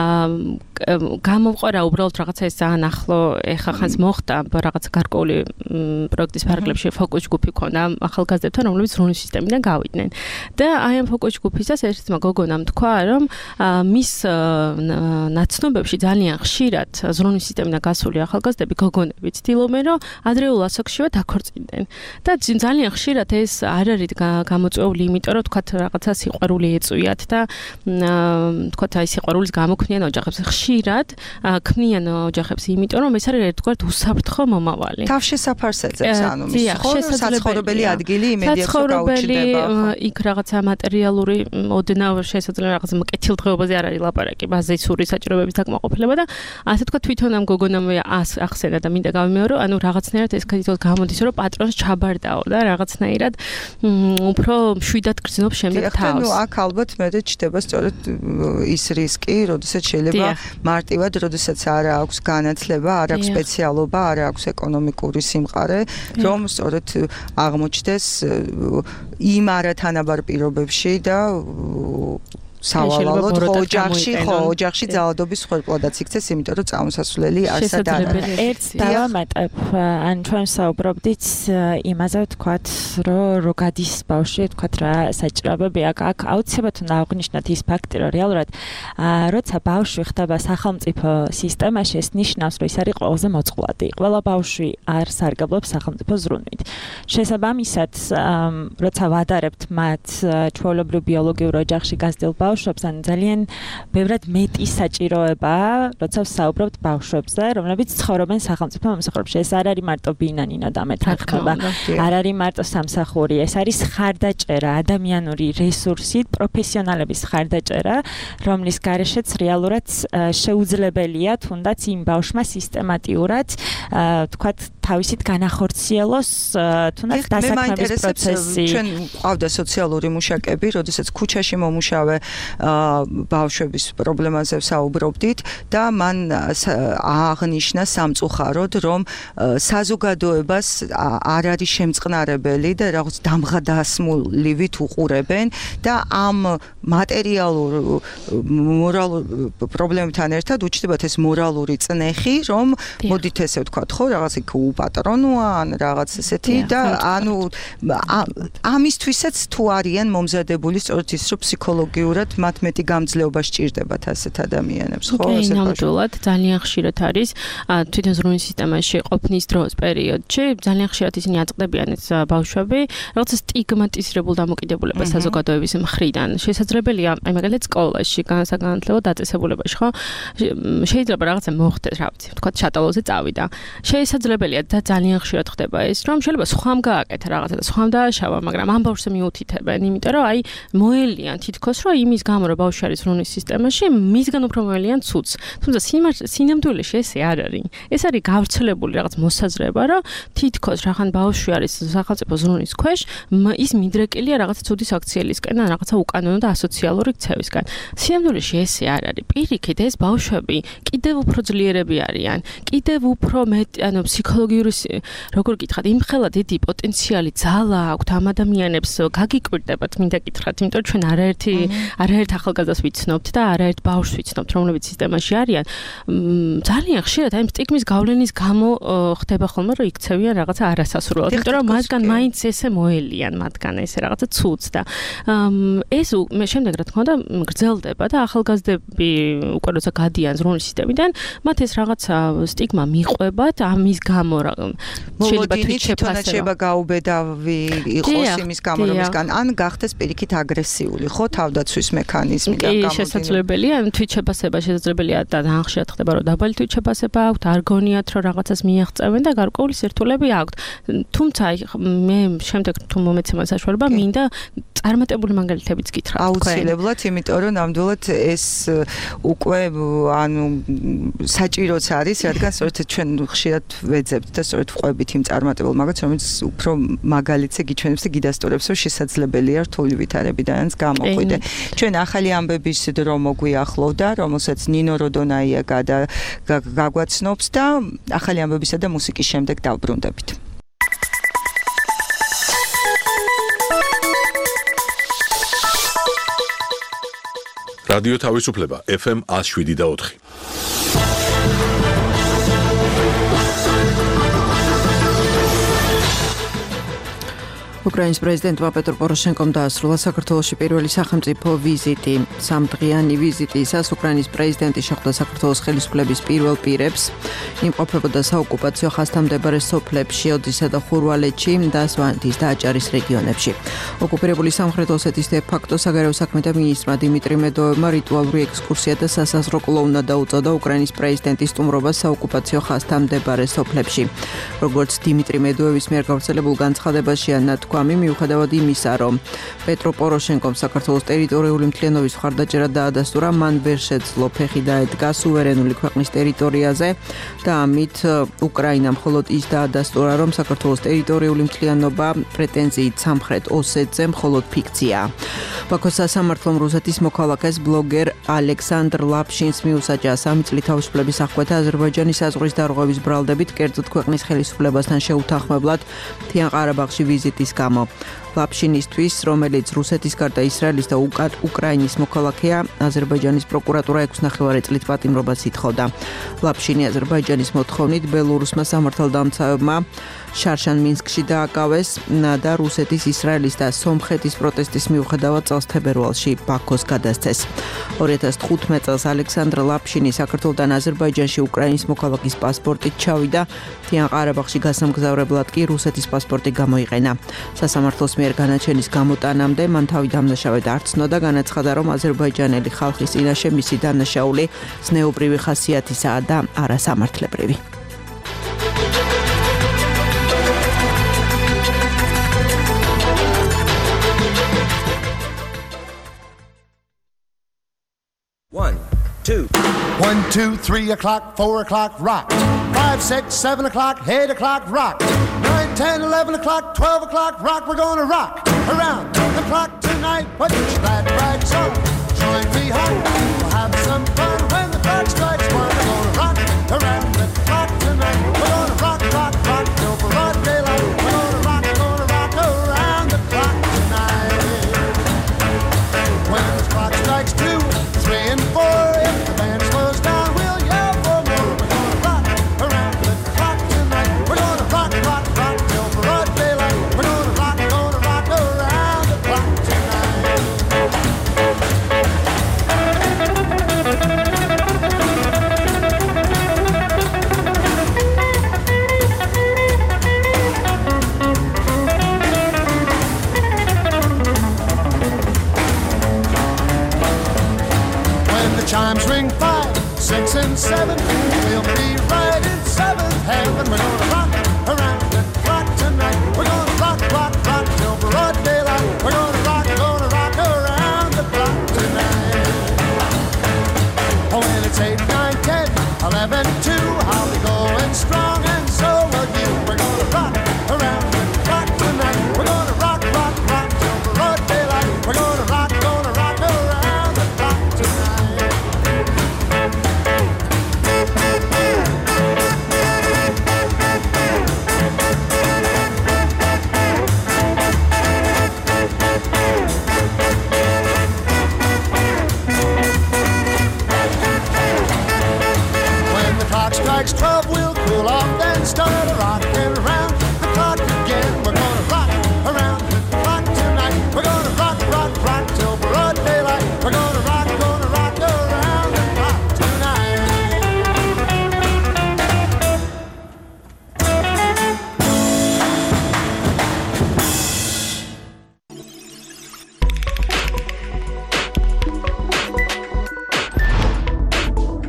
გამოვყვა რა უბრალოდ რაღაცა ეს ძალიან ახლო ეხა ხანს მოხდა რაღაც გარკვეული პროექტის ფარგლებში ფოკუს ჯგუფი ქონდა ახალგაზრდებთან, რომლებიც ზრუნვის სისტემიდან გავიდნენ. და აი ამ ფოკუს ჯგუფისას ერთ-ერთმა გოგონამ თქვა, რომ მის ნაცნობებში ძალიან ხშირად ზრუნვის სისტემიდან გასული ახალგაზრდები გოგონები ცდილობენ, რომ ადრეულ ასაკშივე დაქორწინდნენ. და ძალიან ხშირად ეს არ არის გამოწვეული, იმიტომ რომ თქვა რაღაცა სიყვარული ეწვიათ და თქვა აი სიყვარულის გამო ქმნიან ოჯახებს. ხშირად ქმნიან ოჯახებს, იმიტომ რომ ეს არის ერთგვარად უსაფრთხო მომავალი. თავშესაფარს ეძებს, ანუ საცხოვრებელი ადგილი იმედიაც გაუჩნდება. იქ რაღაცა მატერიალური ოდნავ შესაძლოა რაღაც მკეთილდღეობაზე არ არის ლაპარაკი, ბაზისური საჭიროებების დაკმაყოფილება და ასე თქვა თვითონ ამ გოგონამ ახსენა და მინდა გავიმეორო, ანუ რაღაცნაირად ეს თვითონ გამოდის, რომ პატრონს ჩაბარდაო და რაღაცნაირად უფრო მშვიდად გრძნობს შემდეგ თავს. ნუ აქ ალბათ მე ჩდება სწორედ ის რისკი, როდესაც შეიძლება მარტივად, როდესაც არ აქვს განათლება, არ აქვს სპეციალობა, არ აქვს ეკონომიკური სიმყარე, რომ სწორედ აღმოჩნდეს იმ არათანაბარ პირობებში და სავალალოდ ოჯახში ძალადობის ხორბლადაც იქცეს, იმიტომ რომ წამოსასვლელი არსად არ არის. ერთ დავამატებ, ან ჩვენ საუბრობდით იმაზე, ვთქვათ, რომ გადის ბავშვი, ვთქვათ რა საჭიროებები აქ აუცილებლად უნდა აღნიშნოთ ის ფაქტი, რომ რეალურად როცა ბავშვი ხდება სახელმწიფო სისტემაში, ეს ნიშნავს, რომ ის არის ყველაზე მოწყვლადი. ყველა ბავშვი არ სარგებლობს სახელმწიფო ზრუნვით. შესაბამისად, როცა ვადარებთ მათ ჩვეულებრივ ბიოლოგიურ ოჯახში გაზრდილ ბავშვებს, ან ძალიან ბევრად მეტი საჭიროებაა, როცა ვსაუბრობთ ბავშვებზე, რომლებიც ცხოვრობენ სახელმწიფო მომსახურებში. ეს არ არის მარტო ბინანინა და მეთანხმება, არ არის მარტო სამსახური, ეს არის ხარდაჭერა, ადამიანური რესურსი, პროფესიონალების ხარდაჭერა, რომლის გარეშეც რეალურად შეუძლებელია თუნდაც იმ ბავშვმა სისტემატიურად, თქვათ, თავისით განახორციელოს თუნდაც დასაქმების პროცესი. ჩვენ ყავდა სოციალური მუშაკები, როდესაც ქუჩაში მომუშავე ბავშვების პრობლემაზე საუბრობდით და მან აღნიშნა სამწუხაროდ, რომ საზოგადოებას არ არის შემწყნარებელი და რაღაც დამღადასმულივით უყურებენ და ამ მატერიალურ მორალურ პრობლემებთან ერთად უჩნდებათ ეს მორალური წნეხი, რომ მოდით ესე ვთქვათ, ხო, რაღაც იქ უპატრონოა, ან რაღაც ესეთი და ანუ ამისთვისაც თუ არიან მომზადებული სწორედ ის, რომ ფსიქოლოგიურად მათ მეტი გამძლეობა სჭირდებათ ასეთ ადამიანებს, ხო? ასე ნამდვილად ძალიან ხშირად არის თვითონ ზრუნვის სისტემაში ყოფნის დროს პერიოდში ძალიან ხშირად ისინი აწყდებიან ეს ბავშვები რაღაცა სტიგმატიზირებულ დამოკიდებულებას საზოგადოების მხრიდან. შესაძლებელია აი მაგალითად სკოლაში, განსაკუთრებით დაწესებულებაში, ხო? შეიძლება რაღაცა მოხდეს, რა ვიცი, თქვა შატალოზე წავიდა. შესაძლებელია და ძალიან ხშირად ხდება ეს, რომ შეიძლება სხვამ გააკეთა რაღაცა და სხვამ დააშავა, მაგრამ ამ ბავშვს მიუთითებენ, იმიტომ რომ აი მოელიან თითქოს რომ იმის გამო რომ ბავშვი არის ზრუნვის სისტემაში, მისგან უფრო მოელიან ცუც. თუმცა სინამდვილეში ესე არ არის. ეს არის გავრცელებული რაღაც მოსაზრება, რომ თითქოს რახან ბავშვი არის სახელმწიფო ზრუნვის ქვეშ, ის მიდრეკილია რაღაცა ცუდის აქციელისკენ, ან რაღაცა უკანონო და ასოციალური ქცევისგან. სინამდვილეში ესე არ არის. პირიქით ეს ბავშვები კიდევ უფრო ძლიერები არიან, კიდევ უფრო მეტ, ანუ ფსიქოლოგიურად როგორ გითხრათ, იმხელა დიდი პოტენციალი ძალა აქვთ ამ ადამიანებს გაგიკვირდებათ, მინდა გითხრათ, იმიტომ ჩვენ არაერთ ახალგაზრდას ვიცნობთ და არაერთ ბავშვს ვიცნობთ, რომლებიც სისტემაში არიან. ძალიან ხშირად აი სტიგმის გავლენის გამო ხდება ხოლმე, რომ იქცევიან რაღაცა არასასურველად, იმიტომ რომ მათგან მაინც ესე მოელიან მათგან ესე რაღაცა ცუც და ეს მე შემდეგ რა თქმა უნდა გრძელდება და ახალგაზრდები უკვე როცა გადიან ზრუნვის სისტემიდან, მათ ეს რაღაცა სტიგმა მიყვებათ, ამის გამო შეიძლება თვითშეფასება გაუბედავი იყოს იმის გამო, რომ ისგან ან გახდეს პირიქით აგრესიული, ხო, თავდაცვის მექანიზმიდან გამომდინარე. შესაძლებელია, თვითშეფასება შესაძლებელია და ხშირად ხდება, რომ დაბალი თვითშეფასება აქვთ, არ გონიათ, რომ რაღაცას მიაღწევენ და გარკვეული სირთულეები აქვთ. თუმცა მე შემდეგ თუ მომეცემა საშუალება, მინდა წარმატებული მაგალითებიც გითხრათ. აუცილებლად, იმიტომ რომ ნამდვილად ეს უკვე ანუ საჭიროც არის, რადგან სწორედ ჩვენ ხშირად ვეძებთ და სწორედ ვყვებით იმ წარმატებულ მაგალითს, რომელიც უფრო მაგალითზე გიჩვენებს და გიდასტურებს, რომ შესაძლებელია რთული ვითარებიდანაც გამოყვიდე. ჩვენ ახალი ამბების დრო მოგვიახლოვდა, რომელსაც ნინო როდონაია გაგვაცნობს და ახალი ამბებისა და მუსიკის შემდეგ დავბრუნდებით. რადიო თავისუფლება FM 107.4. უკრაინის პრეზიდენტმა პეტრ პოროშენკომ დაასრულა საქართველოში პირველი სახელმწიფო ვიზიტი. სამდღიანი ვიზიტისას უკრაინის პრეზიდენტი შეხვდა საქართველოს ხელისუფლების პირველ პირებს. იმყოფებოდა საოკუპაციო ხაზთან მდებარე სოფლებში, ოდისა და ხურვალეთში და სვანეთის და აჭარის რეგიონებში. ოკუპირებული სამხრეთ ოსეთის დე-ფაქტო საგარეო საქმეთა მინისტრმა დიმიტრი მედოვებმა რიტუალური ექსკურსია და სასაზღვრო კლოუნა დაუწოდა უკრაინის პრეზიდენტის სტუმრობას საოკუპაციო ხაზთან მდებარე სოფლებში. როგორც დიმიტრი მედოვევის მიერ გავრცელებულ განცხადებაშია თქვამი მიუხედავად იმისა, რომ პეტრო პოროშენკომ საქართველოს ტერიტორიული მთლიანობის მხარდაჭერა დაადასტურა, მან ვერ შეძლო ფეხი დაედგა სუვერენული ქვეყნის ტერიტორიაზე და ამით უკრაინამ მხოლოდ ის დაადასტურა, რომ საქართველოს ტერიტორიული მთლიანობა პრეტენზიით სამხრეთ ოსეთზე მხოლოდ ფიქციაა. ბაქოს სასამართლომ რუსეთის მოქალაქეს ბლოგერ ალექსანდრ ლაფშინს მიუსაჯა 3 წლით თავისუფლების აღკვეთა აზერბაიჯანის საზღვრის დარღვევის ბრალდებით, კერძოდ ქვეყნის ხელისუფლებასთან შეუთანხმებლად მთიან ყარაბაღში ვიზიტის გამო. ლაფშინისთვის, რომელიც რუსეთის გარდა ისრაელის და უკრაინის მოქალაქეა, აზერბაიჯანის პროკურატურა 6.5 წლით პატიმრობას ითხოვდა. ლაფშინი აზერბაიჯანის მოთხოვნით ბელორუსმა სამართალდამცავებმა შარშან მინსკში დააკავეს და რუსეთის, ისრაელის და სომხეთის პროტესტის მიუხედავად წელს თებერვალში ბაქოს გადასცეს. 2015 წელს ალექსანდრ ლაფშინი საქართველოსთან აზერბაიჯანში უკრაინის მოქალაქის პასპორტით ჩავიდა, მთიან ყარაბაღში გასამგზავრებლად კი რუსეთის პასპორტი გამოიყენა. სასამართლოს მიერ განაჩენის გამოტანამდე მან თავი დამნაშავედ არ ცნო და განაცხადა, რომ აზერბაიჯანელი ხალხის წინაშე მისი დანაშაული ზნეობრივი ხასიათისაა და არასამართლებრივი. One, two, 3 o'clock, 4 o'clock, rock. 5, 6, 7 o'clock, 8 o'clock, rock. 9, 10, 11 o'clock, 12 o'clock, rock. We're gonna rock around the clock tonight. Put your glad rags on, join me home. We'll have some fun when the clock strikes 1. We're gonna rock around the clock tonight. We're gonna rock, rock, rock till broad daylight. We're gonna rock around the clock tonight. When the clock strikes 2, 3, and 4. Thank you.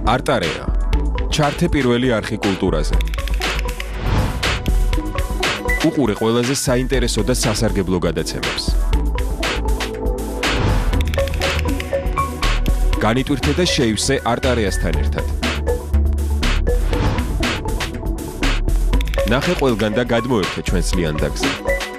არტარეა. ჩართე პირველი არხი კულტურაზე. უყურე ყველაზე საინტერესო და სასარგებლო გადაცემებს. განიტვირთე და შეივსე არტარეასთან ერთად. ნახე ყველგან და გადმოერთე ჩვენს ლიანდაგზე.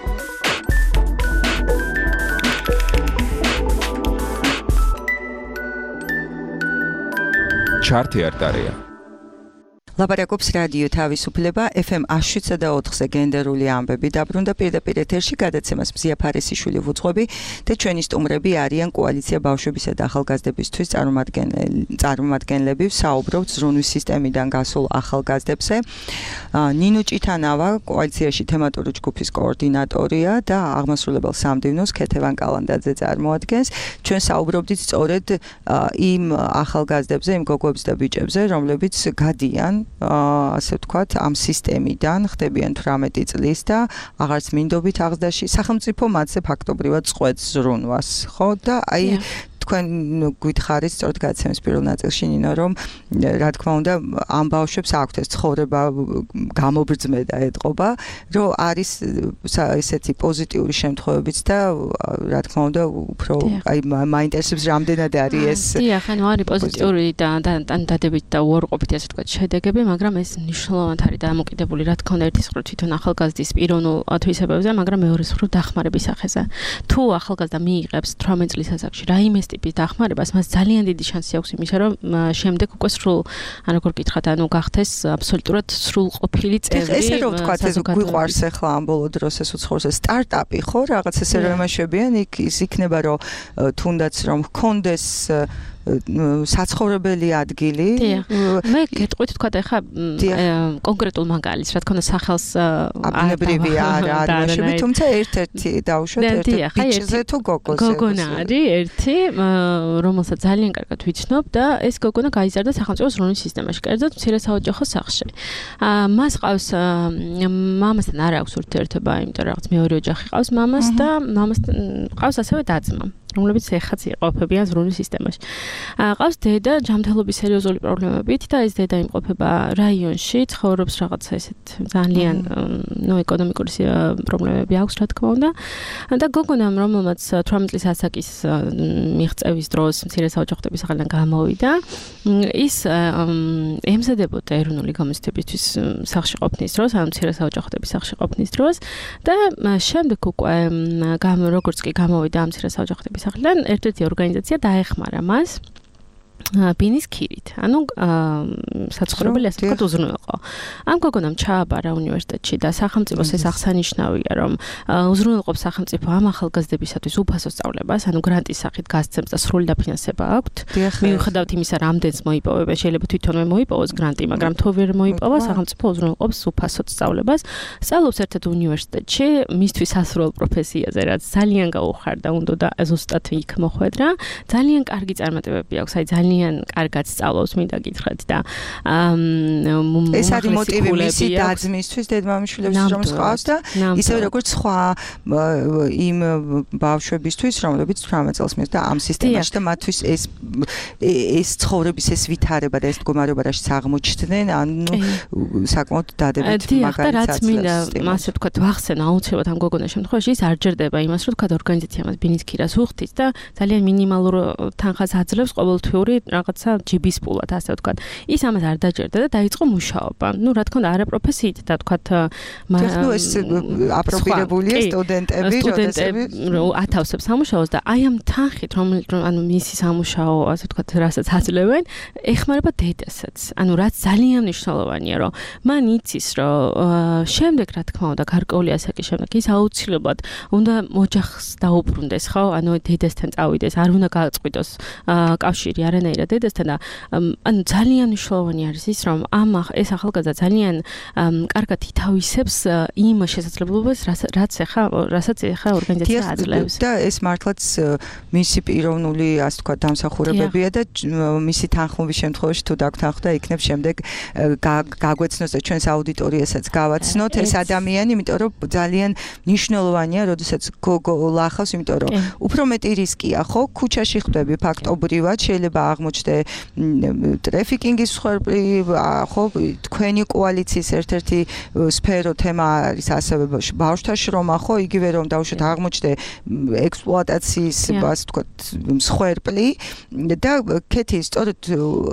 ჩართე არტარეა. ლაპარაკობს რადიო თავისუფლება FM 107.4-ზე გენდერული ამბები დაბრუნდა პირდაპირ ეთერში გადაცემას მზია ფარესიშვილი ვუძღვები და ჩვენი სტუმრები არიან კოალიცია ბავშვებისა და ახალგაზრდებისთვის წარმომადგენლები საუბრობთ ზრუნვის სისტემიდან გასულ ახალგაზრდებზე. ნინო ჭითანავა კოალიციაში თემატური ჯგუფის კოორდინატორია და აღმასრულებელ სამდივნოს ქეთევან კალანდაძე წარმოადგენს. ჩვენ საუბრობდით სწორედ იმ ახალგაზრდებზე, იმ გოგოებზე და ბიჭებზე, რომლებიც გადიან ასე ვთქვათ, ამ სისტემიდან ხდებიან 18 წლის და აღარც მინდობით აღზრდაში სახელმწიფო მათზე ფაქტობრივად წყვეტს ზრუნვას, ხო? და აი თქვენ გითხარით სწორედ გადაცემის პირველ ნაწილში ნინო, რომ რა თქმა უნდა ამ ბავშვებს აქვთ ეს ცხოვრება გამობრძმე და ეტყობა, რომ არის ესეთი პოზიტიური შემთხვევებიც და რა თქმა უნდა უფრო აი მაინტერესებს რამდენად არის ეს. დიახ, ანუ არის პოზიტიური და დადებით და უარყოფითი ასე ვთქვათ შედეგები, მაგრამ ეს მნიშვნელოვნად არის დამოკიდებული რა თქმა უნდა ერთის მხრივ თვითონ ახალგაზრდის პიროვნულ თვისებებზე, მაგრამ მეორეს მხრივ დახმარების სახეზე. თუ ახალგაზრდა მიიღებს 18 წლის ასაკში რაიმე ტიპის დახმარებას, მას ძალიან დიდი შანსი აქვს იმისა, რომ შემდეგ უკვე სრულ, ან როგორ გითხრათ, ანუ გახდეს აბსოლუტურად სრულყოფილი წევრი. ესე რომ ვთქვათ, ეს გვიყვარს ახლა ამ ბოლო დროს ეს უცხოურს სტარტაპი, ხო, რაღაც ესე რომ ემაშვებიან, ის იქნება, რომ თუნდაც რომ ჰქონდეს საცხოვრებელი ადგილი. მე გეტყვით თქვა ახლა კონკრეტულ მაგალითს, რა თქმა უნდა სახელს აბნებრივი არ ამაშები, თუმცა ერთ-ერთი დავუშვათ ერთ-ერთი ბიჭზე თუ გოგოზე. გოგონა არის ერთი, რომელსაც ძალიან კარგად ვიცნობ და ეს გოგონა გაიზარდა სახელმწიფო ზრუნვის სისტემაში, კერძოდ მცირე საოჯახო სახლში. მას ყავს მამასთან არ აქვს ურთიერთობა, იმიტომ რაღაც მეორე ოჯახი ყავს მამას და მამასთან ყავს ასევე და-ძმა, რომლებიც ეხაც იყოფებიან ზრუნვის სისტემაში. ყავს დედა ჯანმრთელობის სერიოზული პრობლემებით და ეს დედა იმყოფება რაიონში, ცხოვრობს რაღაცა ესეთ ძალიან ეკონომიკური პრობლემები აქვს, რა თქმა უნდა. და გოგონამ, რომელმაც 18 წლის ასაკის მიღწევის დროს მცირე საოჯახოების სახლიდან გამოვიდა, ის ემზადებოდა ეროვნული გამოცდებისთვის სახლში ყოფნის დროს, ანუ მცირე საოჯახოების სახლში ყოფნის დროს და შემდეგ უკვე როგორც კი გამოვიდა ამ მცირე საოჯახოების სახლიდან, ერთ-ერთი ორგანიზაცია დაეხმარა მას ბინის ქირით. ანუ საცხოვრებელი ასე ვთქვათ უზრუნველყო. ამ გოგონამ ჩააბარა უნივერსიტეტში და სახელმწიფოს ეს აღსანიშნავია, რომ უზრუნველყოფს სახელმწიფო ამ ახალგაზრდებისათვის უფასო სწავლებას, ანუ გრანტის სახით გასცემს და სრული დაფინანსება აქვთ. მიუხედავად იმისა, რამდენს მოიპოვება, შეიძლება თვითონვე მოიპოვოს გრანტი, მაგრამ თუ ვერ მოიპოვა, სახელმწიფო უზრუნველყოფს უფასო სწავლებას. სწავლობს ერთ-ერთ უნივერსიტეტში, მისთვის სასურველ პროფესიაზე, რაც ძალიან გაუხარდა, უნდა და ზუსტად იქ მოხვედრა. ძალიან კარგი წარმატებები აქვს, აი ძალიან კარგად სწავლობს, მინდა გითხრათ და ეს არის მოტივი მისი და-ძმისთვის, დედმამიშვილებისთვის, რომ სწავლობს და ისე როგორც სხვა იმ ბავშვებისთვის, რომლებიც 18 წელს მიიღეს და ამ სისტემაში და მათთვის ეს ცხოვრების ეს ვითარება და ეს მდგომარეობა რაშიც აღმოჩნდნენ, ანუ საკმაოდ დადებითი მაგალითად. რაც მინდა ასე ვთქვათ, ვახსენო აუცილებლად ამ გოგონას შემთხვევაში ის არ ჯერდება იმას, რომ ვთქვათ ორგანიზაცია მას ბინის ქირას უხდის და ძალიან მინიმალურ თანხას აძლევს ყოველთვიური რაღაცა ჯიბის პულად, ასე ვთქვათ. ის ამას არ დაჯერდა და დაიწყო მუშაობა. ნუ რა თქმა უნდა, არა პროფესიით და ვთქვათ, ნუ ეს აპრობირებულია სტუდენტები, ათავსებს სამუშაოს და აი ამ თანხით, ანუ მისი სამუშაო, ასე ვთქვათ, რასაც აძლევენ, ეხმარება დედასაც. ანუ რაც ძალიან მნიშვნელოვანია, რომ მან იცის, რომ შემდეგ რა თქმა უნდა, გარკვეული ასაკის შემდეგ ის აუცილებლად უნდა ოჯახს დაუბრუნდეს, ხო? ანუ დედასთან წავიდეს, არ უნდა გააწყვიტოს კავშირი არანაირად დედასთან და ანუ ძალიან მნიშვნელოვანი არის ის, რომ ეს ახალგაზრდა ძალიან კარგად ითავისებს იმ შესაძლებლობას, რასაც ახლა ორგანიზაცია აძლევს. და ეს მართლაც მისი პიროვნული, ასე ვთქვათ, დამსახურებებია და მისი თანხმობის შემთხვევაში თუ დაგთანხმდა, იქნებ შემდეგ გაგვეცნოს და ჩვენს აუდიტორიასაც გავაცნოთ ეს ადამიანი, იმიტომ რომ ძალიან მნიშვნელოვანია, როდესაც გოგო ლახავს, იმიტომ რომ უფრო მეტი რისკია, ხო? ქუჩაში ხვდები ფაქტობრივად, შეიძლება აღმოჩნდა ტრაფიკინგის მსხვერპლი, ხო, თქვენი კოალიციის ერთ-ერთი სფერო თემა არის ასევე ბავშვთა შრომა, ხო, იგივე რომ დავუშვათ აღმოჩნდა ექსპლუატაციის, ასე ვთქვათ, მსხვერპლი და კეთი სწორედ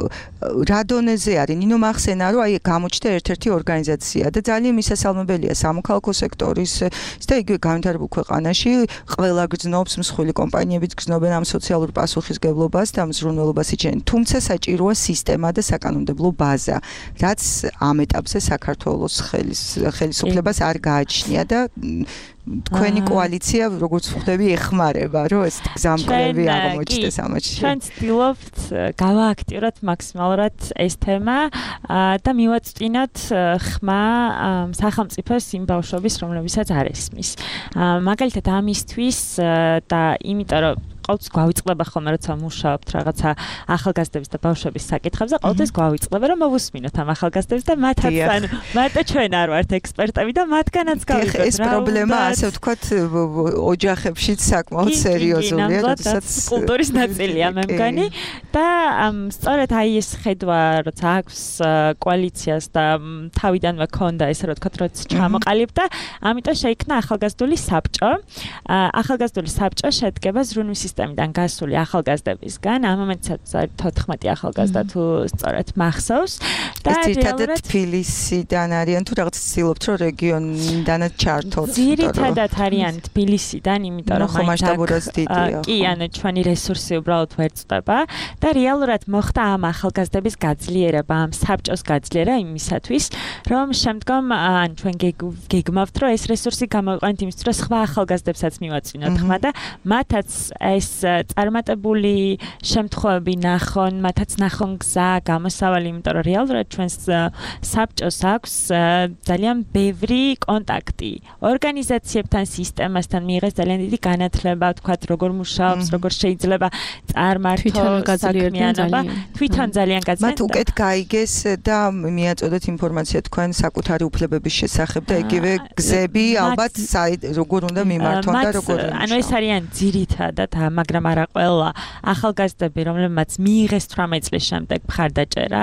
რა დონეზე არის? ნინო მახსენა რომ აი გამოჩნდა ერთ-ერთი ორგანიზაცია და ძალიან მისასალმებელია სამოქალაქო სექტორის და იგივე განვითარებულ ქვეყანაში ყველა გრძნობს, მსხვილი კომპანიებიც გრძნობენ ამ სოციალურ პასუხისმგებლობას და მზრუნველობას იჩენენ. თუმცა საჭიროა სისტემა და საკანონმდებლო ბაზა, რაც ამ ეტაპზე საქართველოს ხელისუფლებას არ გააჩნია და თქვენი კოალიცია როგორც ვხვდები ეხმარება რომ ეს გზამკვლევი აღმოჩნდეს ამაში. ჩვენ ვცდილობთ გავააქტიუროთ მაქსიმალურად ეს თემა და მივაწვდინოთ ხმა სახელმწიფოს იმ ბავშვების რომლებსაც არ ესმის. მაგალითად ამისთვის და იმიტომ რომ ყოველთვის გვავიწყდება ხოლმე როცა მუშაობთ რაღაცა ახალგაზრდების და ბავშვების საკითხებზე, ყოველთვის გვავიწყდება რომ მოვუსმინოთ ამ ახალგაზრდებს და მათაც ანუ მარტო ჩვენ არ ვართ ექსპერტები და მათგანაც გავიგოთ რა. ეს პრობლემა ასე ვთქვათ ოჯახებშიც საკმაოდ სერიოზულია, როდესაც კულტურის ნაწილია მე მგონი და სწორედ აი ეს ხედვა როცა აქვს კოალიციას და თავიდანვე ქონდა ესე რომ ვთქვათ როცა ჩამოყალიბდა, ამიტომ შეიქმნა ახალგაზრდული საბჭო. ახალგაზრდული საბჭო შედგება ზრუნვის სისტემიდან გასული ახალგაზრდებისგან, ამ მომენტსაც 14 ახალგაზრდა თუ სწორედ მახსოვს და ერთადერთი თბილისიდან არიან თუ რაღაც ცდილობთ რომ რეგიონიდანაც ჩართოთ. ძირითადად არიან თბილისიდან, იმიტომ რომ მასშტაბურაც დიდია. კი, ანუ ჩვენი რესურსი უბრალოდ ვერ წდება და რეალურად მოხდა ამ ახალგაზრდების გაძლიერება, ამ საბჭოს გაძლიერება იმისათვის, რომ შემდგომ ან ჩვენ გეგმავთ, რომ ეს რესურსი გამოვიყენოთ იმისთვის, რომ სხვა ახალგაზრდებსაც მივაწვინოთ ხმა და მათაც ეს წარმატებული შემთხვევები ნახონ, მათაც ნახონ გზა, გამოსავალი, იმიტომ რომ რეალურად ჩვენს საბჭოს აქვს ძალიან ბევრი კონტაქტი. ორგანიზაციებთან, სისტემასთან მიიღეს ძალიან დიდი განათლება, ვთქვათ, როგორ მუშაობს, როგორ შეიძლება წარმართოს საქმიანობა. თვითონ ძალიან გაძლიერდა. მათ უკეთ გაიგეს და მიაწოდეთ ინფორმაცია თქვენ საკუთარი უფლებების შესახებ და იგივე გზები ალბათ როგორ უნდა მიმართონ და როგორ უნდა. ანუ ეს არიან ძირითადად, მაგრამ არა ყველა ახალგაზრდები, რომლებმაც მიიღეს 18 წლის შემდეგ მხარდაჭერა,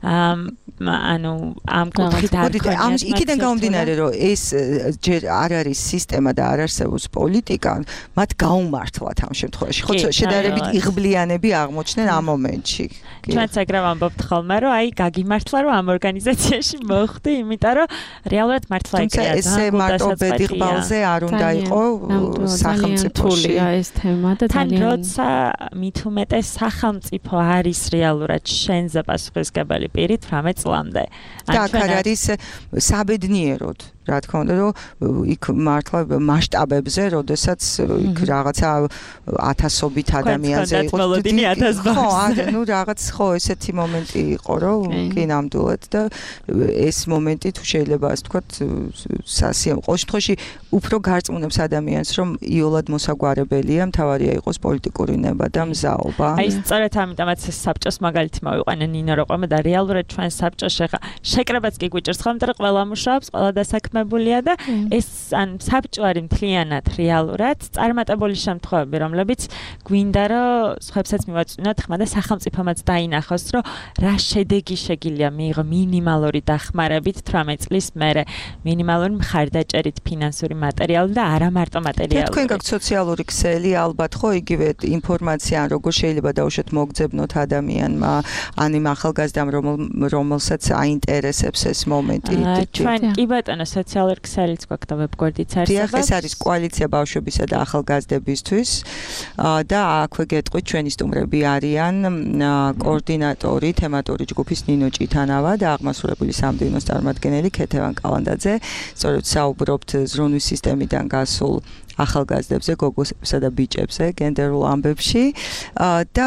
ანუ ამ კუთხით არ ქონიათ. იქიდან გამომდინარე, რომ ეს ჯერ არ არის სისტემა და არ არსებობს პოლიტიკა, მათ გაუმართლათ ამ შემთხვევაში. ხო, შედარებით იღბლიანები აღმოჩნდნენ ამ მომენტში. ჩვენც ეგრე ვამბობთ ხოლმე, რომ აი გაგიმართლა, რომ ამ ორგანიზაციაში მოხვდი, იმიტომ რომ რეალურად მართლა ეგრეა. ესე მარტო ბედიღბალზე არ უნდა იყო სახელმწიფოში ეს თემა და თან როცა მით უმეტეს სახელმწიფო არის რეალურად შენზე პასუხისმგებელი პირი 18 წლამდე. და აქ არის საბედნიეროდ რა თქმა უნდა, რომ იქ მართლა მასშტაბებზე, როდესაც იქ რაღაცა ათასობით ადამიანზე იყო. ხო, ანუ რაღაც ხო ესეთი მომენტი იყო, რომ კი ნამდვილად და ეს მომენტი თუ შეიძლება ასე ვთქვათ, ყოველ შემთხვევაში უფრო გარწმუნებს ადამიანს, რომ იოლად მოსაგვარებელია, მთავარია იყოს პოლიტიკური ნება და მზაობა. აი სწორედ ამიტომაც ეს საბჭოს მაგალითი მოვიყვანე ნინო როყვემა და რეალურად ჩვენ საბჭოში შეკრებაც კი გვიჭირს ხოლმე, რომ ყველა მუშაობს, ყველა დასაქმებულია და ეს ან საბჭო არის მთლიანად რეალურად წარმატებული შემთხვევები, რომლებიც გვინდა რომ სხვებსაც მივაწვინოთ ხმა და სახელმწიფომაც დაინახოს, რომ რა შედეგი შეგიძლია მიიღო მინიმალური დახმარებით 18 წლის მერე, მინიმალური მხარდაჭერით ფინანსური მატერიალური და არა მარტო მატერიალური. თქვენ გაქვთ სოციალური ქსელი, ალბათ ხო იგივე ინფორმაცია, როგორ შეიძლება დაუშვათ მოგძებნოთ ადამიანმა, ან იმ ახალგაზრდამ, რომელსაც აინტერესებს ეს მომენტი. ჩვენ კი ბატონო სოციალური ქსელიც გვაქვს და ვებგვერდიც არსებობს. ეს არის კოალიცია ბავშვებისა და ახალგაზრდებისთვის და აქვე გეტყვით ჩვენი სტუმრები არიან კოორდინატორი თემატური ჯგუფის ნინო ჭითანავა და აღმასრულებელი სამდივნოს წარმომადგენელი ქეთევან კალანდაძე. სწორედ საუბრობთ ზრუნვის სისტემიდან გასულ ახალგაზრდებზე, გოგოსებსა და ბიჭებზე გენდერულ ამბებში და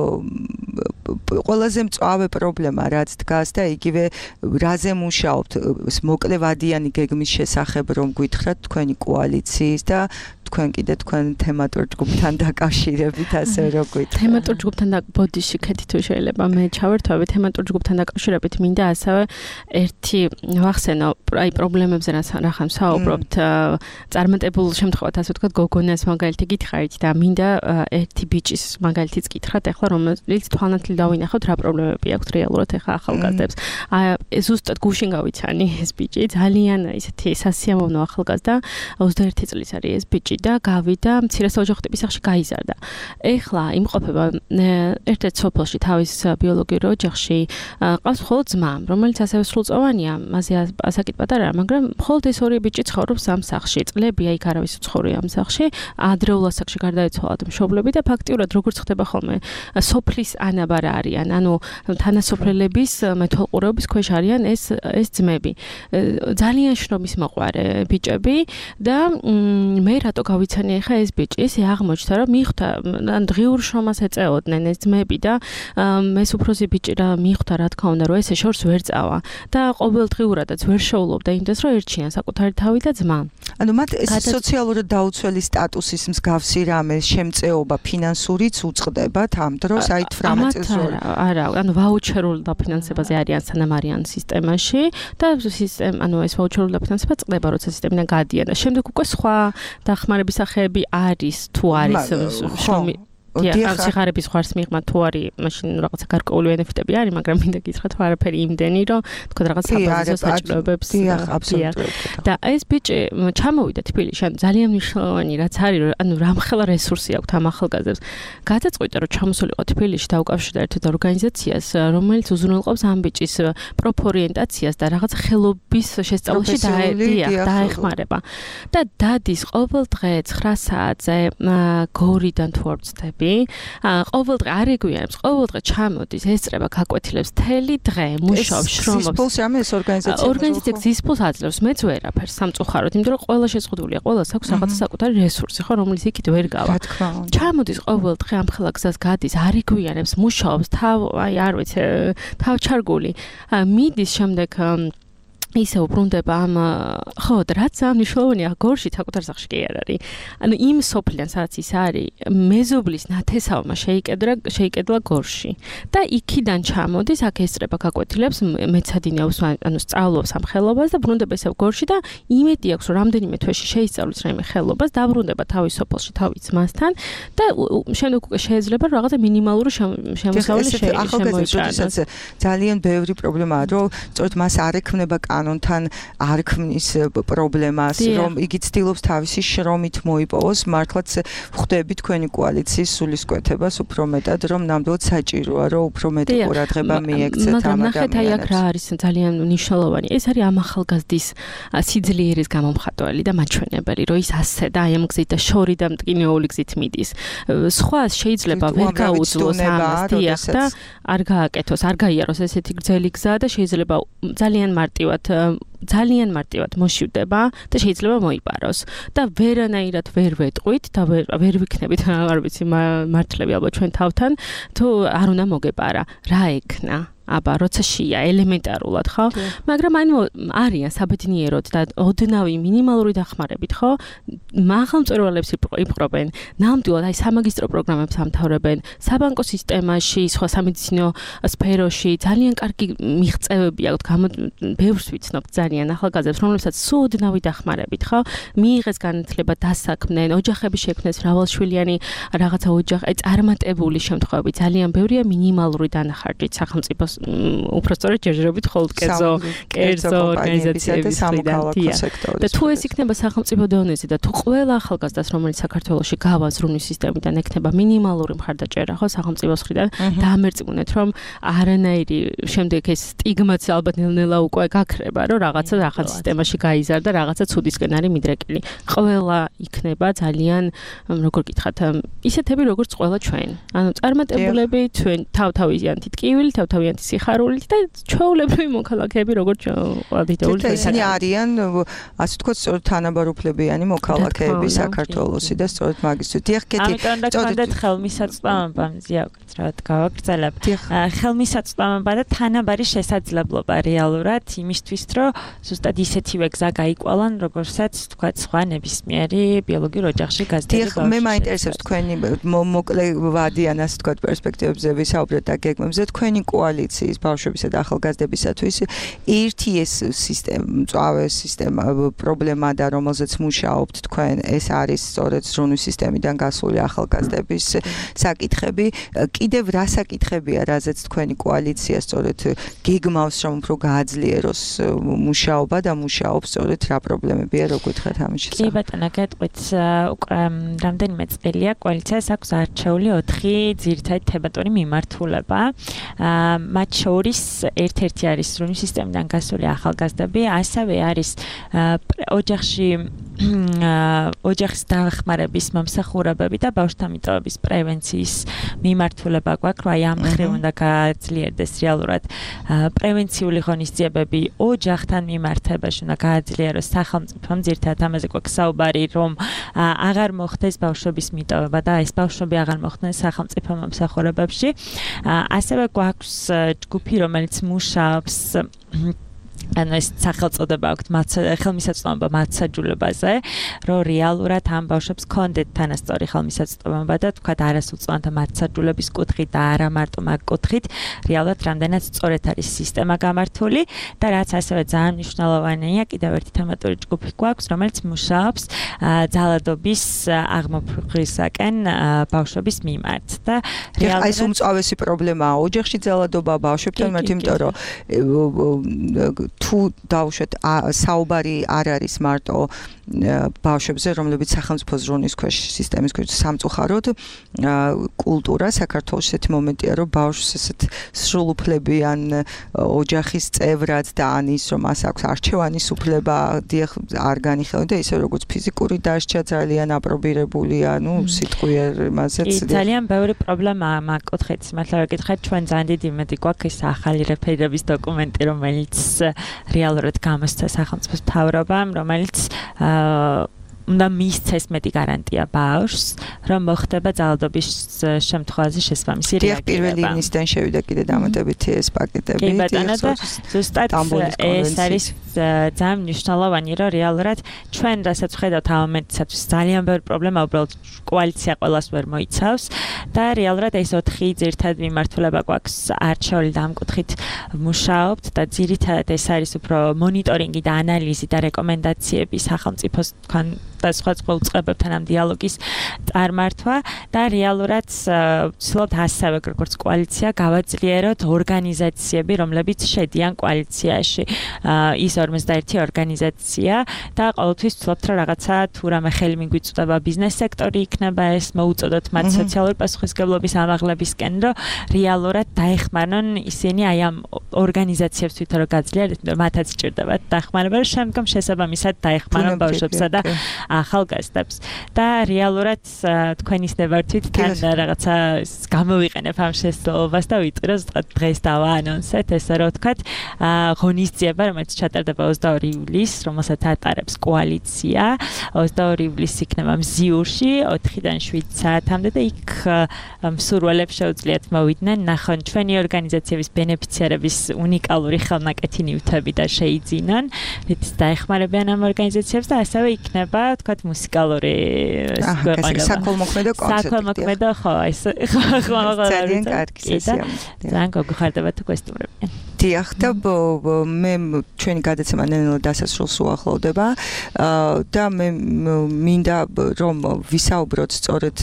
ყველაზე მწვავე პრობლემა რაც დგას და იგივე რაზე მუშაობთ მოკლევადიანი გეგმის შესახებ რომ გითხრათ თქვენი კოალიციის და თქვენ კიდე თქვენ თემატურ ჯგუფთან დაკავშირებით ასე რომ გითხრათ. თემატურ ჯგუფთან ბოდიში ქეთი თუ შეიძლება მე ჩავერთვები თემატურ ჯგუფთან დაკავშირებით მინდა ასევე ერთი ვახსენო აი პრობლემებზე რა ხან საუბრობთ წარმატებულ შემთხვევათ ასე ვთქვათ გოგონას მაგალითი გითხარით და მინდა ერთი ბიჭის მაგალითიც გითხრათ ახლა რომელიც თვალნათლი დავინახავთ რა პრობლემები აქვს რეალურად ახლა ახალგაზრდებს ზუსტად გუშინ გავიცანი ეს ბიჭი ძალიან ისეთი სასიამოვნო ახალგაზრდა 21 წლის არის ეს ბიჭი და გავიდა მცირე ოჯახების სახლში გაიზარდა ეხლა იმყოფება ერთ-ერთ სოფელში თავის ბიოლოგიურ ოჯახში ყავს მხოლოდ ძმა რომელიც ასევე სრულწლოვანია მასე ასაკით პატარაა მაგრამ მხოლოდ ეს ორი ბიჭი ცხოვრობს ამ სახლში წლები აი არავის უცხოვრია ამ სახლში ადრეულ ასაკში გარდაეცვალათ მშობლები და ფაქტიურად როგორც ხდება ხოლმე სოფლის ანაბარა არიან ანუ თანასოფლელების მეთვალყურეობის ქვეშ არიან ეს ძმები ძალიან შრომის მოყვარე ბიჭები და მე რატო გავიცანი ახლა ეს ბიჭი ესე აღმოჩნდა რომ მიხვდა ან დღიურ შრომას ეწეოდნენ ეს ძმები და ეს უფროსი ბიჭი რა მიხვდა რა თქმა უნდა რომ ესე შორს ვერ წავა და ყოველდღიურადაც ვერ შეულობდა იმდეს რომ ერჩიან საკუთარი თავი და ძმა ანუ მათ ეს სოციალურად დაუცველი სტატუსის მსგავსი რამე შემწეობა ფინანსურიც უწყდებათ ამ დროს აი 18 წელს არა ანუ ვაუჩერულ დაფინანსებაზე არიან სანამ არიან სისტემაში და ანუ ეს ვაუჩერულ დაფინანსება წყდება როცა სისტემიდან გადიან და შემდეგ უკვე სხვა დახმარების სახეები არის თუ არის შრომი სიხარების ხარს მიღმა თუ არის მაშინ რაღაცა გარკვეული ბენეფიტები არის მაგრამ მინდა გითხრათ რომ არაფერი იმდენი რომ თქო რაღაც საბაზისო საჭიროებებს და ეს ბიჭი ჩამოვიდა თბილისში ან ძალიან მნიშვნელოვანი რაც არის რომ ანუ რამხელა რესურსი აქვს ამ ახალგაზრდებს გადაწყვიტა რომ ჩამოსულიყო თბილისში და უკავშირდა ერთ ორგანიზაციას რომელიც უზრუნველყოფს ამ ბიჭის პროფორიენტაციას და რაღაც ხელობის შესწავლაში დაეხმარება და დადის ყოველ დღე 9 საათზე გორიდან თუ არ ვცდები ყოველ დღე არ ეგვიანებს ყოველ დღე ჩამოდის ესწრება გაკვეთილებს თელი დღე მუშაობს შრომობს ზისპულს რამე ეს ორგანიზაცია ზისპულს აძლევს მეც ვერაფერს სამწუხაროდ იმიტომ რომ ყველა შეზღუდულია ყველას აქვს რაღაც საკუთარი რესურსი ხო რომელიც იქით ვერ გავა ჩამოდის ყოველ დღე ამ ხელა გზას გადის არ ეგვიანებს მუშაობს აი არ ვიცი თავჩარგული მიდის შემდეგ ისე უბრუნდება ამ ხო და რაც მნიშვნელოვანია გორში საკუთარ სახლში კი არ არის ანუ იმ სოფლიდან სადაც ის არის მეზობლის ნათესავმა შეიკედლა გორში და იქიდან ჩამოდის აქ ესწრება გაკვეთილებს მეცადინეობს ანუ სწავლობს ამ ხელობას და ბრუნდება ესე გორში და იმედი აქვს რომ რამდენიმე თვეში შეისწავლის რაიმე ხელობას დაბრუნდება თავის სოფელში თავის ძმასთან და შემდეგ უკვე შეიძლება რაღაცა მინიმალური შემოსავალი შეიმოიჭროს ძალიან ბევრი პრობლემაა რომ სწორედ მას არ ექმნება კანონთან არ ქმნის პრობლემას, რომ იგი ცდილობს თავისი შრომით მოიპოვოს, მართლაც ხვდები თქვენი კოალიციის სულისკვეთებას უფრო მეტად, რომ ნამდვილად საჭიროა, რომ უფრო მეტი ყურადღება მიექცეთ ამ ადამიანებს. მაგრამ ნახეთ აი აქ რა არის ძალიან მნიშვნელოვანი. ეს არის ამ ახალგაზრდის სიძლიერის გამომხატველი და მაჩვენებელი, რომ ის ასე და აი ამ გზით და შორი და მტკინეული გზით მიდის. სხვა შეიძლება ვერ გაუძლოს ამას დიახ და არ გააკეთოს, არ გაიაროს ესეთი გრძელი გზა და შეიძლება ძალიან მარტივად მოშივდება და შეიძლება მოიპაროს და ვერანაირად ვერ ვეტყვით და ვერ ვიქნებით არ ვიცი მართლები ალბათ ჩვენ თავთან თუ არ უნდა მოგეპარა რა ექნა აბა როცა შეია ელემენტარულად ხო მაგრამ ანუ არიან საბედნიეროდ და ოდნავი მინიმალური დახმარებით ხო მაღალ მწვერვალებს იპყრობენ ნამდვილად აი სამაგისტრო პროგრამებს ამთავრებენ საბანკო სისტემაში სხვა სამედიცინო სფეროში ძალიან კარგი მიღწევები აქვთ ბევრს ვიცნობთ ძალიან ახალგაზრდებს რომლებსაც სუდნავი დახმარებით ხო მიიღეს განათლება დასაქმნენ ოჯახები შექმნეს მრავალშვილიანი რაღაცა ოჯახი აი წარმატებული შემთხვევები ძალიან ბევრია მინიმალური დანახარჯით სახელმწიფოს უფრო სწორედ ჯერჯერობით ხოლმე კერძო ორგანიზაციების სამოქალაქო სექტორის და თუ ეს იქნება სახელმწიფო დონეზე და თუ ყველა ახალგაზრდას რომელიც საქართველოში გავა ზრუნვის სისტემიდან ექნება მინიმალური მხარდაჭერა ხო სახელმწიფოს მხრიდან დაამერწმუნეთ რომ არანაირი შემდეგ ეს სტიგმაც ალბათ ნელ-ნელა უკვე გაქრება რომ რაღაცა ახალ სისტემაში გაიზარდა რაღაცა ცუდისკენ არის მიდრეკილი ყველა იქნება ძალიან როგორ გითხრათ ისეთები როგორც ყველა ჩვენ ანუ წარმატებულები ჩვენ თავთავიანთი ტკივილი თავთავიანთი სიხარულით და ჩვეულებრივი მოქალაქეები როგორც ყოველდღიური ისინი არიან ასე ვთქვათ სწორედ თანაბარუფლებიანი მოქალაქეები საქართველოსი და სწორედ მაგისთვის დიახ კეთი სწორედ ხელმისაწვდომობა მზიაქვთ რა გავაგრძელებ ხელმისაწვდომობა და თანაბარი შესაძლებლობა რეალურად იმისთვის რომ ზუსტად ისეთივე გზა გაიკვალან როგორცაც ვთქვათ სხვა ნებისმიერი ბიოლოგიურ ოჯახში გაზრდილი ბავშვი. მე მაინტერესებს თქვენი მოკლე ვადიან ასე ვთქვათ პერსპექტივებზე ვისაუბრეთ და გეგმებზე თქვენი კოალიციის ბავშვებისა და ახალგაზრდებისათვის ერთი ეს მწვავე სისტემა პრობლემა და რომელზეც მუშაობთ თქვენ ეს არის სწორედ ზრუნვის სისტემიდან გასული ახალგაზრდების საკითხები კიდევ რა საკითხებია რაზეც თქვენი კოალიცია სწორედ გეგმავს რომ უფრო გააძლიეროს მუშაობა და მუშაობს სწორედ რა პრობლემებია რო გითხრათ ამის შესახებ. კი ბატონო, გეტყვით უკვე რამდენიმე წელია კოალიციას აქვს არჩეული 4 ძირითადი თემატური მიმართულება. მათ შორის ერთ-ერთი არის ზრუნვის სისტემიდან გასული ახალგაზრდები, ასევე არის ოჯახის დახმარების მომსახურებები და ბავშვთა მიტოვების პრევენციის მიმართულება გვაქვს, რომ აი ამ მხრივ უნდა გააძლიერდეს რეალურად პრევენციული ღონისძიებები ოჯახთან მიმართებაში უნდა გააძლიეროს სახელმწიფომ ძირითადად ამაზე გვაქვს საუბარი, რომ აღარ მოხდეს ბავშვების მიტოვება და ეს ბავშვები აღარ მოხდნენ სახელმწიფო მომსახურებებში. ასევე გვაქვს ჯგუფი, რომელიც მუშაობს ანუ ეს სახელწოდება აქვს ხელმისაწვდომობა მათსაჯულებაზე, რომ რეალურად ამ ბავშვებს კონდეთ თანასწორი ხელმისაწვდომობა და თქვათ არასრულწლოვანთა მათსაჯულების კუთხით და არა მარტო მაგ კუთხით, რეალურად რამდენად სწორედ არის სისტემა გამართული და რაც ასევე ძალიან მნიშვნელოვანია, კიდევ ერთი თემატური ჯგუფი გვაქვს, რომელიც მუშაობს ძალადობის აღმოფხვრისაკენ ბავშვების მიმართ და რეალურად ეს უმწვავესი პრობლემაა ოჯახში ძალადობა ბავშვებთან მიმართ, იმიტომ რომ თუ დავუშვათ საუბარი არ არის მარტო ბავშვებზე, რომლებიც სახელმწიფო ზრუნვის ქვეშ სისტემის ქვეშ სამწუხაროდ კულტურა საქართველოს ესეთი მომენტია, რომ ბავშვს ესეთ სრულუფლებიან ოჯახის წევრად და ანის რომ მას აქვს არჩევანის უფლება არ განიხილავენ და ისე როგორც ფიზიკური დასჯა ძალიან აპრობირებულია, სიტყვიერ მასეც ძალიან ბევრი პრობლემაა მაგ კუთხით, მართლა რა გითხარით, ჩვენ ძალიან დიდი იმედი გვაქვს ეს ახალი რეფერირების დოკუმენტი, რომელიც რეალურად გამოსცა სახელმწიფოს მთავრობამ, რომელიც უნდა მისცეს მეტი გარანტია ბავშვს, რომ მოხდება ძალადობის შემთხვევაში შესაბამისი რეაგირება. პირველი ივნისიდან შევიდა კიდე დამატებითი ეს პაკეტები. კი ბატონო, ზუსტად ეს არის ძალიან მნიშვნელოვანი, რომ რეალურად ჩვენ რასაც ვხედავთ ამ მომენტისათვის ძალიან ბევრი პრობლემა უბრალოდ კოალიცია ყველას ვერ მოიცავს და რეალურად ეს 4 ძირითადი მიმართულება გვაქვს არჩეული და ამ კუთხით მუშაობთ და ძირითადად ეს არის უფრო მონიტორინგი და ანალიზი და რეკომენდაციები სახელმწიფოს თქვენ და სხვა წყებებთან ამ დიალოგის წარმართვა და რეალურად ვცდილობთ ასევე როგორც კოალიცია გავაძლიეროთ ორგანიზაციები, რომლებიც შედიან კოალიციაში. ის 51 ორგანიზაცია და ყოველთვის ვცდილობთ რომ რაღაცა თუ რამე ხელი მიგვიწვდება ბიზნეს სექტორი იქნება ეს მოუწოდოთ მათ სოციალური პასუხისმგებლობის ამაღლებისკენ, რომ რეალურად დაეხმარონ ისინი აი ამ ორგანიზაციებს თვითონ რომ გაძლიეროთ, მათაც სჭირდებათ დახმარება, რომ შემდგომ შესაბამისად დაეხმარონ ბავშვებსა და ახალგაზრდებს და რეალურად თქვენის ნებართვით თან რაღაცა გამოვიყენებ ამ შესაძლებლობას და ვიტყვი რომ დღეს დავაანონსეთ ესე რომ ვთქვათ ღონისძიება რომელიც ჩატარდება 22 ივლისს რომელსაც ატარებს კოალიცია 22 ივლისს იქნება მზიურში 4-დან 7 საათამდე და იქ მსურველებს შეუძლიათ მოვიდნენ ნახონ ჩვენი ორგანიზაციების ბენეფიციარების უნიკალური ხელნაკეთი ნივთები და შეიძინონ ის დაეხმარებიან ამ ორგანიზაციებს და ასევე იქნება თქვათ მუსიკალური საქველმოქმედო კონცერტი. საქველმოქმედო ხო ეს ძალიან კარგი სესია. ძალიან გოგხარდება თუ გვესტუმრებიან. დიახ და მე ჩვენი გადაცემა ნელ-ნელა დასასრულს უახლოვდება და მე მინდა რომ ვისაუბროთ სწორედ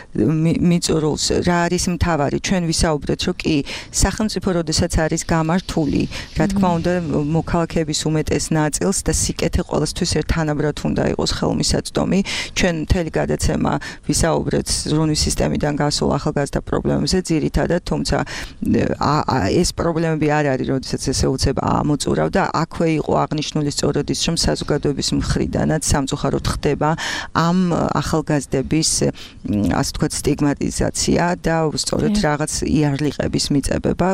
მიწურულს რა არის მთავარი ჩვენ ვისაუბრეთ რომ კი სახელმწიფო როდესაც არის გამართული რა თქმა უნდა მოქალაქეების უმეტეს ნაწილს და სიკეთე ყოველთვის ერთანაბრად უნდა იყოს ხელმისაწვდომი ჩვენ მთელი გადაცემა ვისაუბრეთ ზრუნვის სისტემიდან გასულ ახალგაზრდა პრობლემებზე ძირითადად თუმცა ეს პრობლემები არ არის როდესაც ესე უცებ ამოწურავდა აქვე იყო აღნიშნული სწორედ ის რომ საზოგადოების მხრიდანაც სამწუხაროდ ხდება ამ ახალგაზრდების ასე ვთქვათ სტიგმატიზაცია და სწორედ რაღაც იარლიყების მიწებება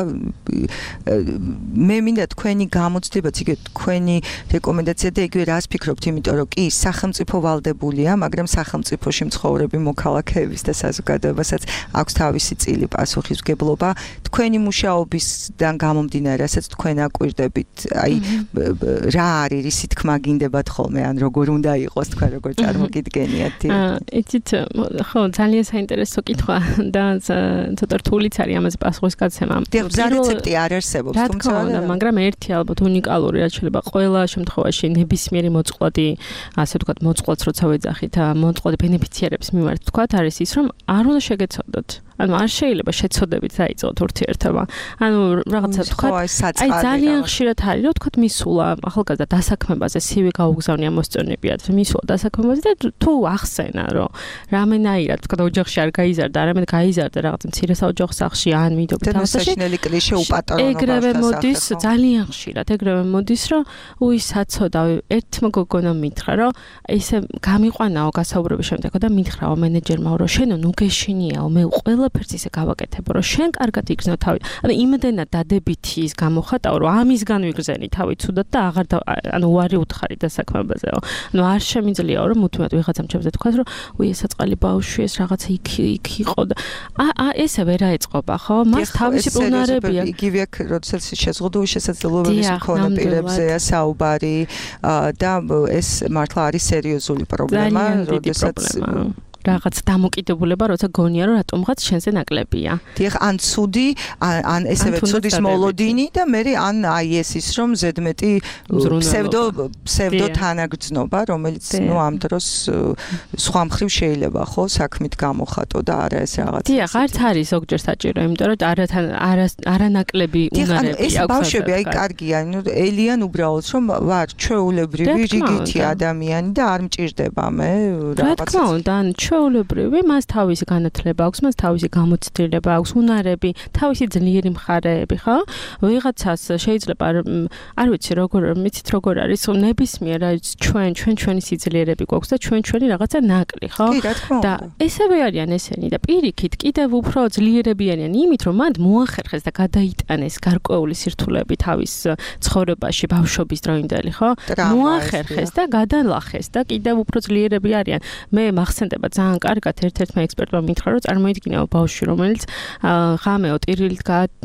მე მინდა თქვენი გამოცდილება იგივე თქვენი რეკომენდაცია და იგივე რას ფიქრობთ იმიტომ რომ კი სახელმწიფო ვალდებულია მაგრამ სახელმწიფოში მცხოვრები მოქალაქეების და საზოგადოებასაც აქვს თავისი წილი პასუხისმგებლობა თქვენი მუშაობისგან გამომდინარე რასაც თქვენ აკვირდებით, აი რა არის რისი თქმა გინდებათ ხოლმე, ან როგორ უნდა იყოს თქვენ როგორ წარმოგიდგენიათ? იცით, ხო, ძალიან საინტერესო კითხვა და ცოტა რთულიც არის ამაზე პასუხის გაცემა. რეცეპტი არ არსებობს, თუმცა მაგრამ ერთი ალბათ უნიკალური რაც შეიძლება ყველა შემთხვევაში ნებისმიერი მოწყვლადი, ასე ვთქვათ, მოწყვლადს როცა ვეძახით, მოწყვლადი ბენეფიციარების მიმართ ვთქვათ, არის ის, რომ არ უნდა შეგეცოდოთ. ანუ არ შეიძლება შეცოდებით დაიწყოთ ურთიერთობა. ანუ რაღაცა ვთქვათ, აი ძალიან ხშირად არის, რომ ვთქვათ, მისულა ახალგაზრდა დასაქმებაზე, CV გაუგზავნია მოსწონებიათ, მისულა დასაქმებაზე და თუ ახსენა, რომ რამენაირად, ვთქვათ, ოჯახში არ გაიზარდა, არამედ გაიზარდა რაღაც მცირე საოჯახო სახლში, ან მიდობით თავსაში. კლიშე უპატრონობა. ეგრევე მოდის, ძალიან ხშირად ეგრევე მოდის, რომ უი საცოდა, ერთმა გოგონამ მითხრა, რომ ესე გამიყვანაო გასაუბრების შემდეგ და მითხრაო მენეჯერმა, რომ შენო ნუ გეშინიაო, მე ყველაფერს ისე გავაკეთებო, რომ შენ კარგად იგრძნო თავი. ანუ იმდენად დადებითი ის გამოხატაო, რომ ამისგან ვიგრძენი თავი ცუდად და აღარ ანუ უარი უთხარი დასაქმებაზეო. ანუ არ შემიძლიაო, რომ მუდმივად ვიღაცამ ჩემზე თქვას, რომ უი ეს საწყალი ბავშვი ეს რაღაცა იქ იყო და ესე ვერ აეწყობა, ხო? მას თავისი პლანები აქვს. იგივე აქ როდესაც შეზღუდული შესაძლებლობების მქონე პირებზეა საუბარი და ეს მართლა არის სერიოზული პრობლემა, როდესაც რაღაც დამოკიდებულება, როცა გონია, რომ რატომღაც შენზე ნაკლებია. დიახ, ან ცუდი, ან ესევე ცუდის მოლოდინი და მე ან აი ეს ის რომ ზედმეტი ფსევდო თანაგრძნობა, რომელიც ნუ ამ დროს სხვა მხრივ შეიძლება ხო საქმით გამოხატო და არა ეს რაღაც. დიახ, არც არის ზოგჯერ საჭირო, იმიტომ რომ არანაკლები უნარები აქვს. ეს ბავშვები აი კარგია, ნუ ელიან უბრალოდ რომ ვარ ჩვეულებრივი რიგითი ადამიანი და არ მჭირდება მე რა თქმა უნდა, ჩვეულებრივი, მას თავისი განათლება აქვს, მას თავისი გამოცდილება აქვს, უნარები, თავისი ძლიერი მხარეები, ხო? ვიღაცას შეიძლება არ ვიცი როგორ მიცით როგორ არის, ნებისმიერ ჩვენი სიძლიერები გვაქვს და ჩვენი რაღაცა ნაკლი, ხო? და ესევე არიან ესენი და პირიქით კიდევ უფრო ძლიერები არიან იმით, რომ მათ მოახერხეს და გადაიტანეს გარკვეული სირთულეები თავის ცხოვრებაში, ბავშვობის დროინდელი, ხო? მოახერხეს და გადალახეს და კიდევ უფრო ძლიერები არიან. მე მახსენდება ძალიან კარგად ერთ-ერთმა ექსპერტმა მითხრა, რომ წარმოიდგინეო ბავშვი, რომელიც ღამეო ტირილით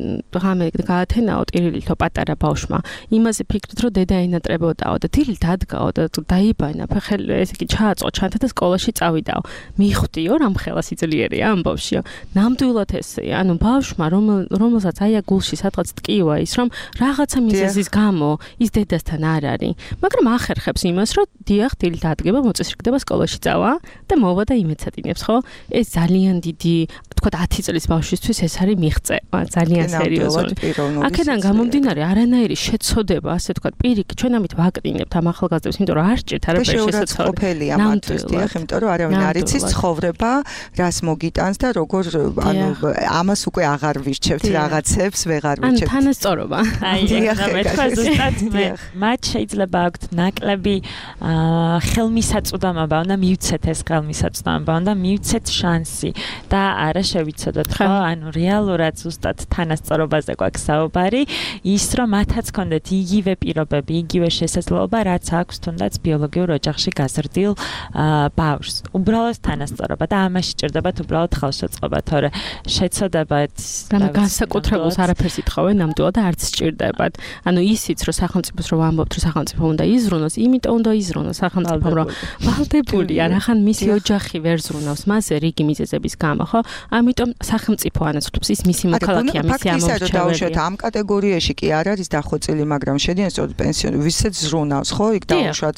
გაათენაო ტირილითო პატარა ბავშვმა. იმაზე ფიქრით, რომ დედა ენატრებოდაო და ტირილით ადგაო და დაიბანა, ფეხელი ესე იგი ჩააწყო ჩანთა და სკოლაში წავიდაო. მიხვდიო, რამ ხელა სიძლიერია ამ ბავშვიო. ნამდვილად ესეა, ანუ ბავშვმა, რომელსაც აი გულში სადღაც ტკივა ის, რომ რაღაცა მიზეზის გამო ის დედასთან არ არის, მაგრამ ახერხებს იმას, რომ დიახ, ტირილით ადგება, მოწესრიგდება სკოლაში წავა და მოვა და იმეცადინებს, ხო? ეს ძალიან დიდი, თქვათ 10 წლის ბავშვისთვის ეს არის მიღწევა, ძალიან სერიოზული. აქედან გამომდინარე, არანაირი შეცოდება, ასე თქვათ, პირიქით, ჩვენ ამით ვაკტინებთ ამ ახალგაზრდებს, იმიტომ რომ არ სჭირთ არაფერი შესაძლებელია მათთვის, დიახ, იმიტომ რომ არავინ არ იცის ცხოვრება, რას მოგიტანს და როგორ, ანუ ამას უკვე აღარ ვირჩევთ რაღაცებს, ვეღარ ვირჩევთ. ან თანასწორობა. აი, მე თქვა ზუსტად მათ შეიძლება აქვთ ნაკლები ხელმისაწვდომობა, უნდა მივცეთ ეს ხელმისაწვდომობა, უნდა მივცეთ შანსი და არა შევიცოდოთ, ხო? ანუ რეალურად ზუსტად თანასწორობაზე გვაქვს საუბარი, ის რომ მათაც კონდეთ იგივე პირობები, იგივე შესაძლებლობა, რაც აქვს თუნდაც ბიოლოგიურ ოჯახში გაზრდილ ბავშვს. უბრალოდ თანასწორობა და ამაში ჭირდებათ უბრალოდ ხელშეწყობა, თორე შეცოდებათ განსაკუთრებულს არაფერს ითხოვენ ნამდვილად და არც სჭირდებათ. ანუ ისიც რომ სახელმწიფოს რომ ამბობთ, რომ სახელმწიფო უნდა იზრუნოს, იმიტომ უნდა იზრუნოს სახელმწიფო, რომ ვალდებულია, რახან მისი ოჯახი ვერ ზრუნავს მასზე რიგი მიზეზების გამო, ხო? ამიტომ სახელმწიფო ანაცვლებს ის მისი მოქალაქეა, მისი ამორჩეველი. ამ კატეგორიაში კი არ არის დახვეწილი, მაგრამ შედიან სწორედ პენსიონი, ვისაც ზრუნავს, ხო? იქ დაუშვათ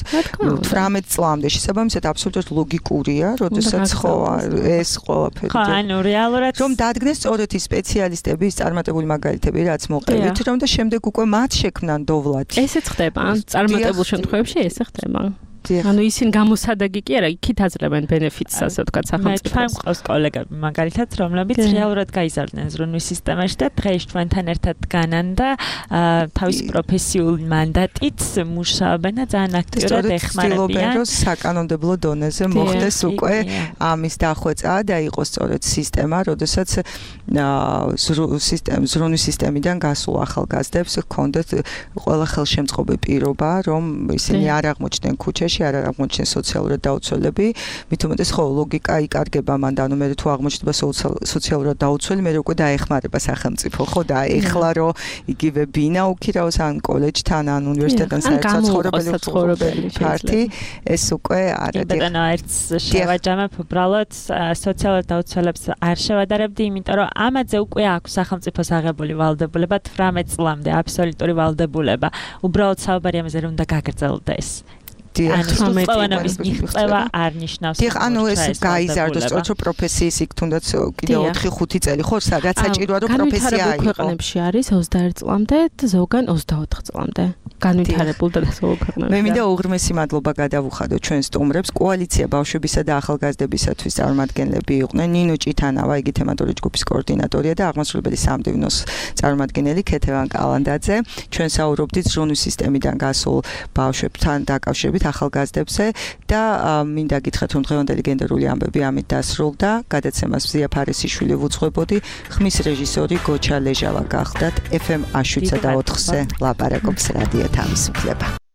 18 წლამდე. შესაბამისად აბსოლუტურად ლოგიკურია, როდესაც ხო ეს ყველაფერი. ხო, ანუ რეალურად რომ დადგნეს სწორედ ის სპეციალისტები, ის წარმატებული მაგალითები, რაც მოყევით, რომ და შემდეგ უკვე მათ შექმნან დოვლად. ესეც ხდება, წარმატებულ შემთხვევებში ესე ხდება. ანუ ისინი გამოსადეგი კი არა, იქით აძლევენ ბენეფიტს, ასე ვთქვათ, სახელმწიფოს. ჩვენ ყავს კოლეგები, მაგალითად, რომლებიც რეალურად გაიზარდნენ ზრუნვის სისტემაში და დღეში ჩვენთან ერთად განან და თავისი პროფესიული მანდატით მუშაობენ და ძალიან აქტიურად ეხმარებიან. რომ საკანონმდებლო დონეზე მოხდეს უკვე ამის დახვეწა და იყოს სწორედ სისტემა, როდესაც ზრუნვის სისტემიდან გასულ ახალგაზრდებს ჰქონდეთ ყველა ხელშემწყობი პირობა, რომ ისინი არ აღმოჩნდნენ ქუჩაში ქვეყანაში არ აღმოჩნდა სოციალურად დაუცველები, მით უმეტეს ხო ლოგიკა იკარგება მან და ანუ მე თუ აღმოჩნდება სოციალურად დაუცველი, მე უკვე დაეხმარება სახელმწიფო, ხო და ეხლა რომ იგივე ბინა უქირაოს ან კოლეჯთან ან უნივერსიტეტთან საცხოვრებელი ფართი, ეს უკვე არა ბატონო ერთს შევაჯამებ უბრალოდ სოციალურად დაუცველებს არ შევადარებდი, იმიტომ რომ ამაზე უკვე აქვს სახელმწიფოს აღებული ვალდებულება 18 წლამდე აბსოლუტური ვალდებულება. უბრალოდ საუბარი ამაზე რომ უნდა გაგრძელდეს. ანუ სწავლების მიღწევა არ ნიშნავს. დიახ, ანუ ეს გაიზარდოს სწორედ პროფესიის იქ თუნდაც კიდე 4-5 წელი ხო, რაც საჭიროა რომ პროფესია აიღო. ქვეყნებში არის 21 წლამდე და ზოგან 24 წლამდე. განვითარებულ და დასავლურ ქვეყნებში. მე მინდა უღრმესი მადლობა გადავუხადო ჩვენ სტუმრებს. კოალიცია ბავშვებისა და ახალგაზრდებისათვის წარმომადგენლები იყვნენ ნინო ჭითანავა, იგი თემატური ჯგუფის კოორდინატორია და აღმასრულებელი სამდივნოს წარმომადგენელი ქეთევან კალანდაძე. ჩვენ საუბრობდით ჟურნალის სისტემიდან გასულ ბავშვებთან დაკავშირებით ახალგაზრდებზე და მინდა გითხრათ რომ დღევანდელი გენდერული ამბები ამით დასრულდა. გადაცემას მზია ფარესიშვილი ვუძღვებოდი, ხმის რეჟისორი გოჩა ლეჟავა გახლდათ. FM 7 და 4-ზე ლაპარაკობს რადიო თავისუფლება.